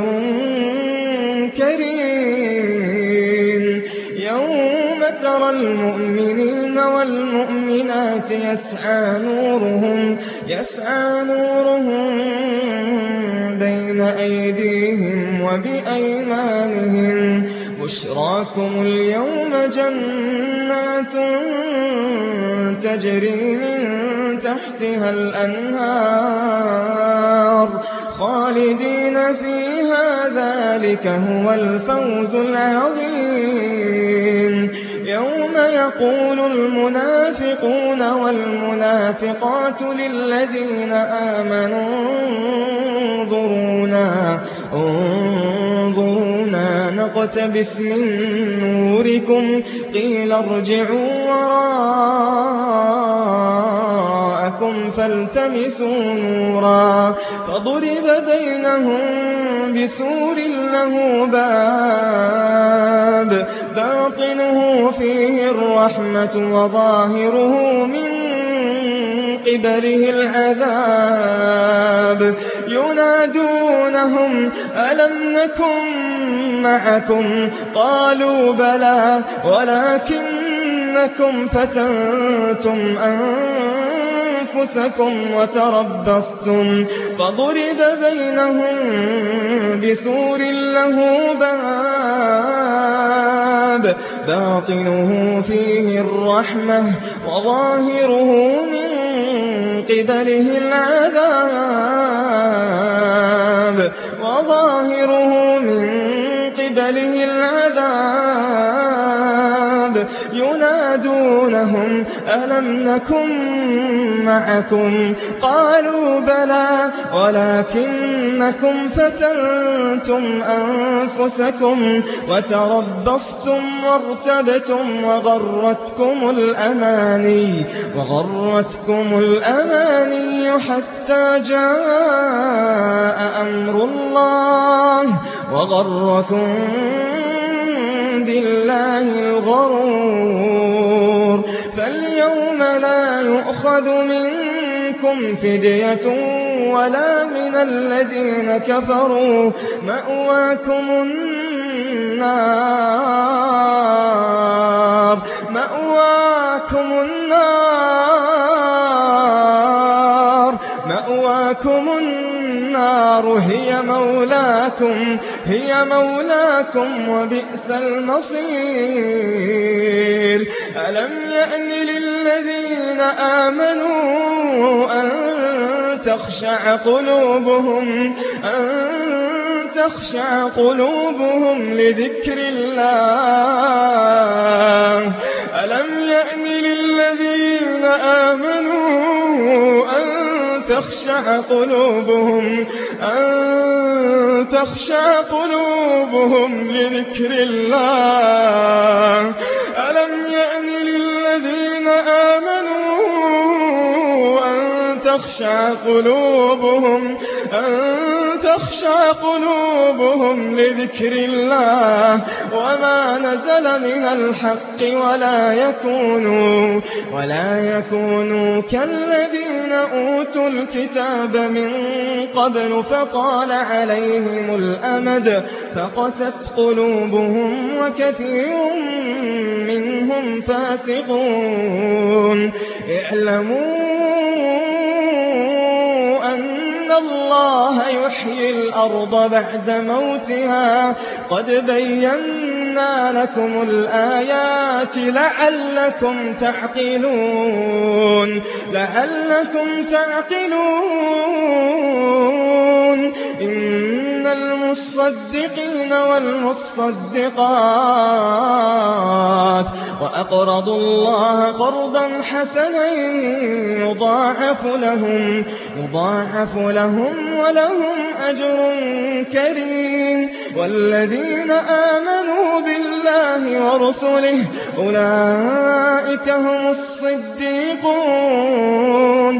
كريم. يوم ترى المؤمنين والمؤمنات يسعى نورهم يسعى نورهم بين أيديهم وبأيمانهم بشراكم اليوم جنات تجري من تحتها الأنهار النار خالدين فيها ذلك هو الفوز العظيم يوم يقول المنافقون والمنافقات للذين آمنوا انظرونا انظرونا نقتبس من نوركم قيل ارجعوا وراءكم فالتمسوا نورا فضرب بينهم بسور له باب باطنه فيه الرحمة وظاهره من قبله العذاب ينادونهم ألم نكن معكم قالوا بلى ولكنكم فتنتم أنفسكم وتربصتم فضرب بينهم بسور له باب باطنه فيه الرحمة وظاهره من قبله العذاب وظاهره من قبله العذاب ينادونهم ألم نكن معكم قالوا بلى ولكنكم فتنتم أنفسكم وتربصتم وارتبتم وغرتكم الأماني وغرتكم الأماني حتى جاء أمر الله وغركم بالله الغرور فاليوم لا يؤخذ منكم فدية ولا من الذين كفروا مأواكم النار مأواكم النار مأواكم النار هي مولاكم هي مولاكم وبئس المصير ألم يأن للذين آمنوا أن تخشع قلوبهم أن تخشع قلوبهم لذكر الله ألم يأن للذين آمنوا أن تخشع قلوبهم أن تخشع قلوبهم لذكر الله ألم يأن للذين آمنوا أن تخشع قلوبهم أن تخشع قلوبهم لذكر الله وما نزل من الحق ولا يكونوا ولا يكونوا كالذين أوتوا الكتاب من قبل فطال عليهم الأمد فقست قلوبهم وكثير منهم فاسقون اعلموا أن الله يحيي الأرض بعد موتها قد بينا لكم الآيات لعلكم تعقلون لعلكم تعقلون إن المصدقين والمصدقات وأقرضوا الله قرضا حسنا يضاعف لهم يضاعف لهم ولهم أجر كريم والذين آمنوا بالله ورسله أولئك هم الصديقون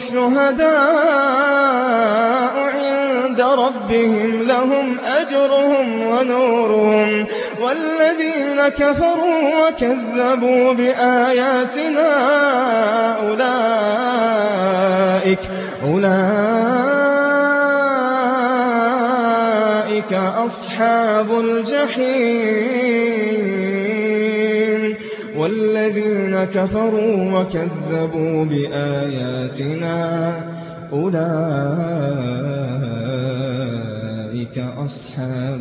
والشهداء عند ربهم لهم أجرهم ونورهم والذين كفروا وكذبوا بآياتنا أولئك أولئك أصحاب الجحيم والذين كفروا وكذبوا بآياتنا أولئك أصحاب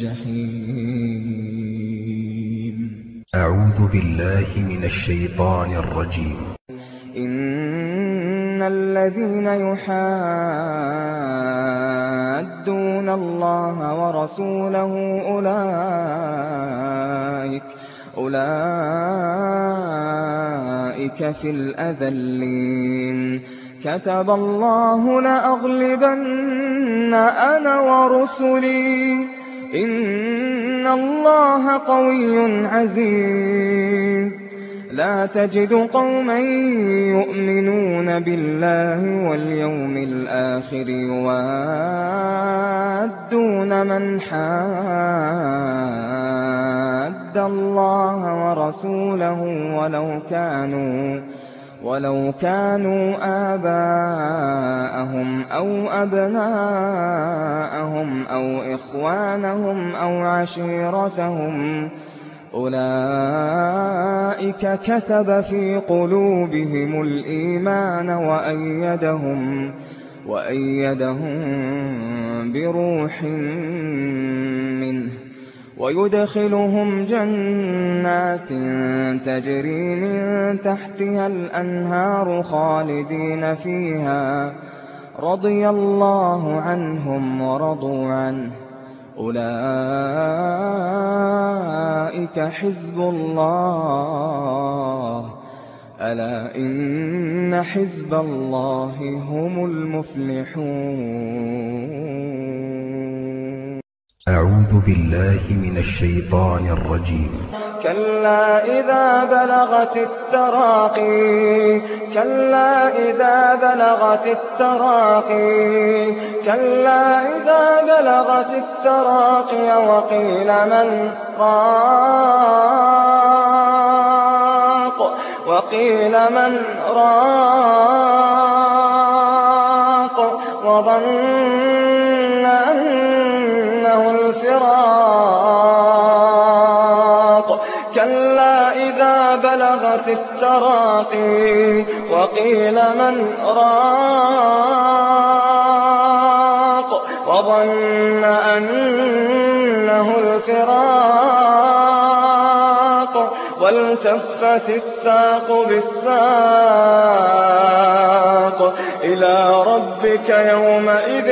الجحيم. أعوذ بالله من الشيطان الرجيم. إن إِنَّ الَّذِينَ يُحَادُّونَ اللَّهَ وَرَسُولَهُ أُولَئِكَ أُولَئِكَ فِي الْأَذَلِّينَ كَتَبَ اللَّهُ لَأَغْلِبَنَّ أَنَا وَرُسُلِي إِنَّ اللَّهَ قَوِيٌّ عَزِيزٌ لا تجد قوما يؤمنون بالله واليوم الآخر يوادون من حاد الله ورسوله ولو كانوا ولو كانوا آباءهم أو أبناءهم أو إخوانهم أو عشيرتهم أولئك كتب في قلوبهم الإيمان وأيدهم وأيدهم بروح منه ويدخلهم جنات تجري من تحتها الأنهار خالدين فيها رضي الله عنهم ورضوا عنه أولئك حزب الله ألا إن حزب الله هم المفلحون أعوذ بالله من الشيطان الرجيم كلا إذا بلغت التراقي كلا إذا بلغت التراقي كلا إذا بلغت التراقي وقيل من راق وقيل من راق وظن أنه الفراق كلا إذا بلغت التراقي وقيل من راق وظن أنه الفراق والتفت الساق بالساق إلى ربك يومئذ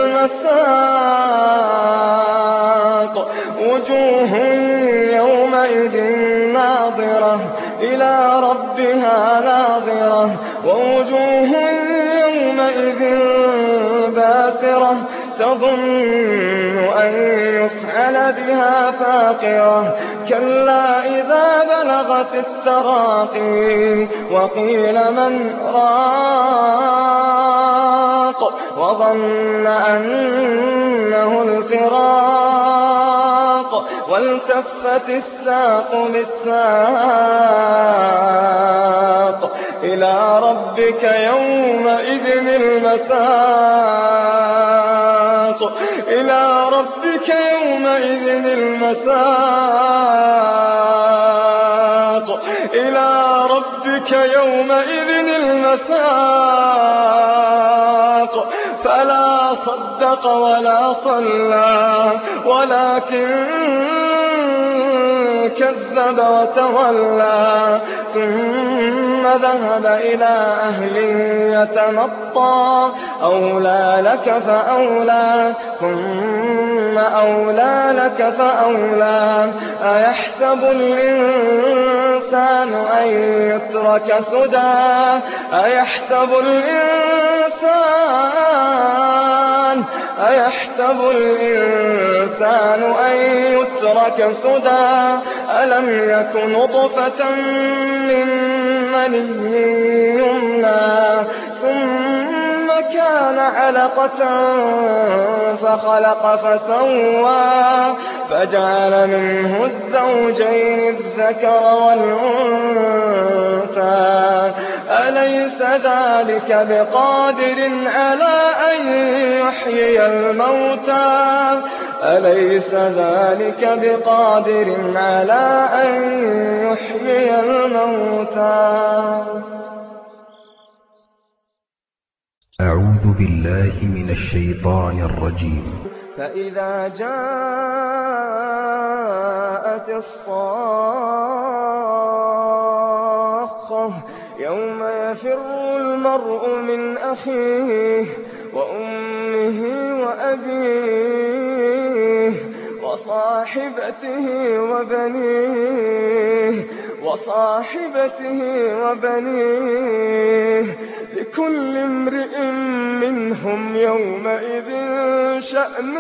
المساق وجوه يومئذ ناظرة إلى ربها ناظرة ووجوه يومئذ باسرة تظن أن يفعل بها فاقرة كلا إذا بلغت التراقي وقيل من راق وظن أنه الفراق والتفت الساق بالساق إلى ربك يومئذ المساق إلى ربك يومئذ المساق إلى ربك يومئذ المساق فلا صدق ولا صلى ولكن كذب وتولى ثم ذهب إلى أهله يتمطى أولى لك فأولى ثم أولى لك فأولى أيحسب الإنسان أن يترك سدى أيحسب الإنسان أيحسب الإنسان أن يترك سدى ألم يك نطفة من مني يمنى ثم كان علقة فخلق فسوى فجعل منه الزوجين الذكر والأنثى أليس ذلك بقادر على أن يحيي الموتى أليس ذلك بقادر على أن يحيي الموتى أعوذ بالله من الشيطان الرجيم فإذا جاءت الصاخة يوم يفر المرء من أخيه وأمه وأبيه وصاحبته وبنيه وصاحبته وبنيه لكل امرئ منهم يومئذ شأن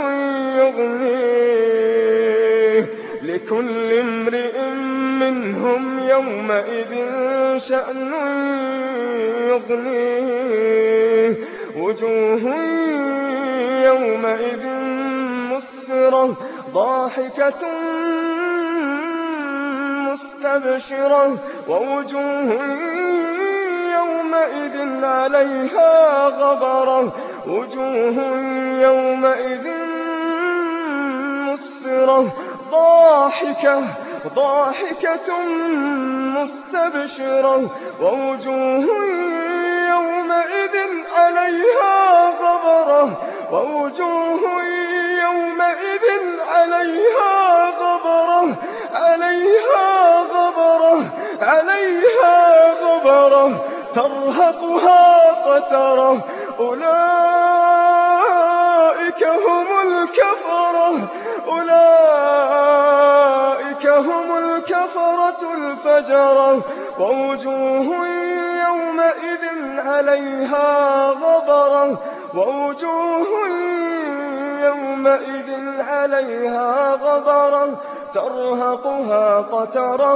يغنيه لكل امرئ منهم يومئذ شأن يغنيه وجوه يومئذ مسفرة ضاحكة مستبشرة ووجوه يومئذ عليها غبرة وجوه يومئذ مسفرة ضاحكة ضاحكة مستبشرة ووجوه يومئذ عليها غبرة ووجوه يومئذ عليها غبرة عليها غبرة عليها غبرة ترهقها قترة أولئك هم الكفرة أولئك هم الكفرة الفجرة ووجوه يومئذ عليها غبرة ووجوه يومئذ عليها غبرة ترهقها قترة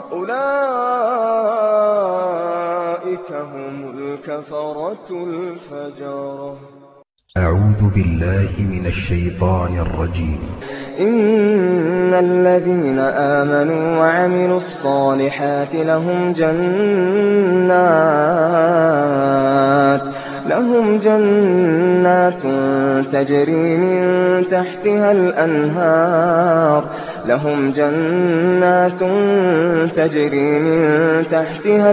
أولئك هم الكفرة الفجرة. أعوذ بالله من الشيطان الرجيم. إن الذين آمنوا وعملوا الصالحات لهم جنات لهم جنات تجري من تحتها الأنهار لهم جنات تجري من تحتها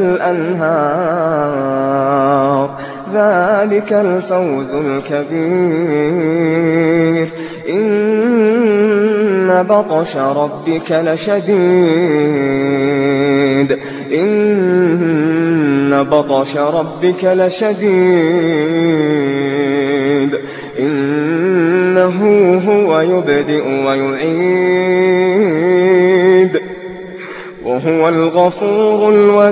الأنهار ذلك الفوز الكبير. إن بطش ربك لشديد إن بطش ربك لشديد إنه هو يبدئ ويعيد وهو الغفور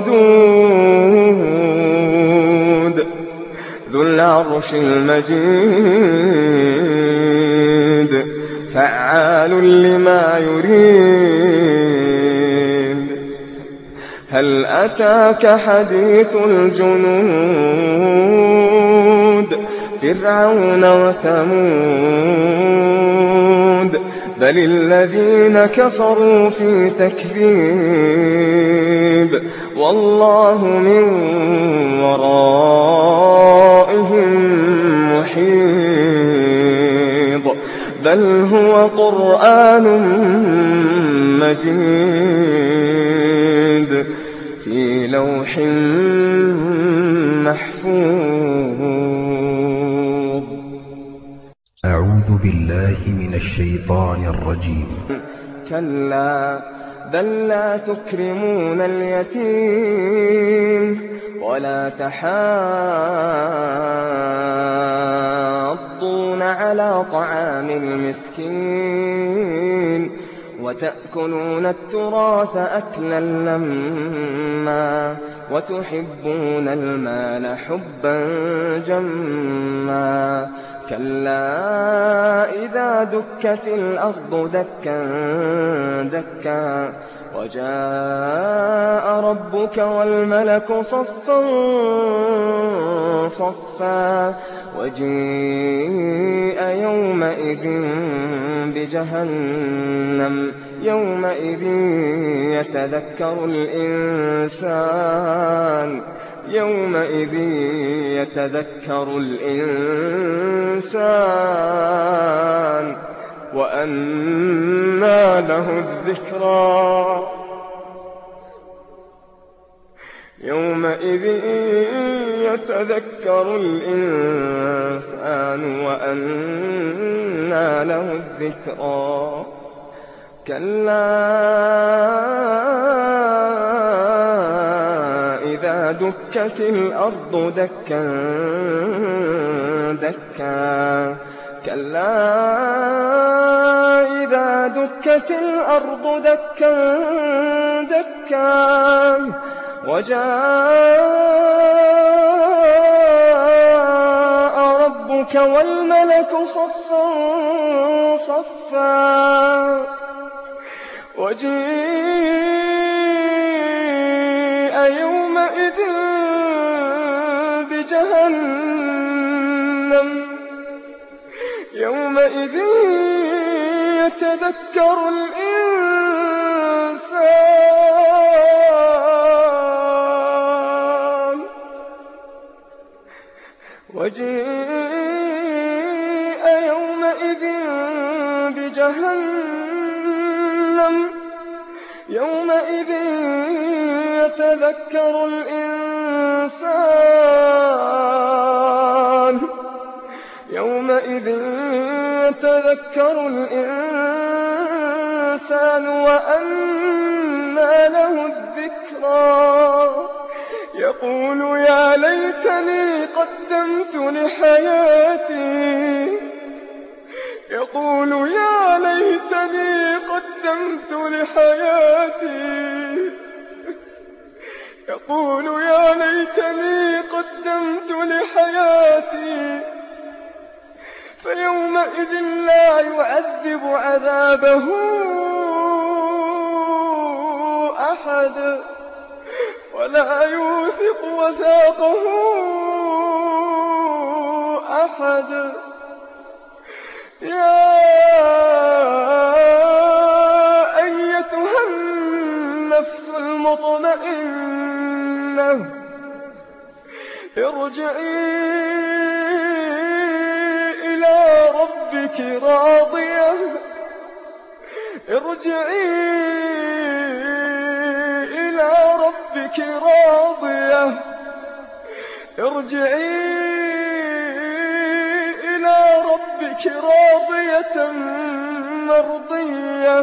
الودود ذو العرش المجيد فعال لما يريد. هل أتاك حديث الجنود فرعون وثمود بل الذين كفروا في تكذيب والله من ورائهم محيط بل هو قرآن مجيد في لوح محفوظ. أعوذ بالله من الشيطان الرجيم. كلا بل لا تكرمون اليتيم ولا تحاضون على طعام المسكين وتأكلون التراث أكلا لما وتحبون المال حبا جما كلا إذا دكت الأرض دكا دكا وجاء ربك والملك صفا صفا وجيء يومئذ بجهنم يومئذ يتذكر الإنسان يومئذ يتذكر الإنسان وأنى له الذكرى يومئذ يتذكر الإنسان وأنى له الذكرى كلا إذا إذا دكت الأرض دكا دكا كلا إذا دكت الأرض دكا دكا وجاء ربك والملك صفا صفا وجيء يومئذ بجهنم يومئذ يتذكر الإنسان وجيء يومئذ بجهنم يومئذ يتذكر الإنسان يومئذ يتذكر الإنسان وأنى له الذكرى يقول يا ليتني قدمت لحياتي يقول يا ليتني قدمت لحياتي يقول يا ليتني قدمت لحياتي فيومئذ لا يعذب عذابه أحد ولا يوثق وثاقه أحد يا أيتها النفس المطمئنة ارجعي إلى ربك راضية ارجعي إلى ربك راضية ارجعي إلى ربك راضية مرضية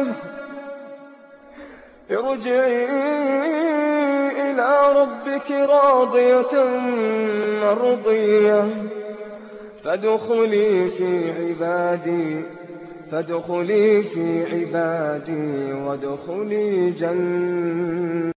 ارجعي إلى ربك راضية مرضية فادخلي في عبادي فادخلي في عبادي وادخلي جنتي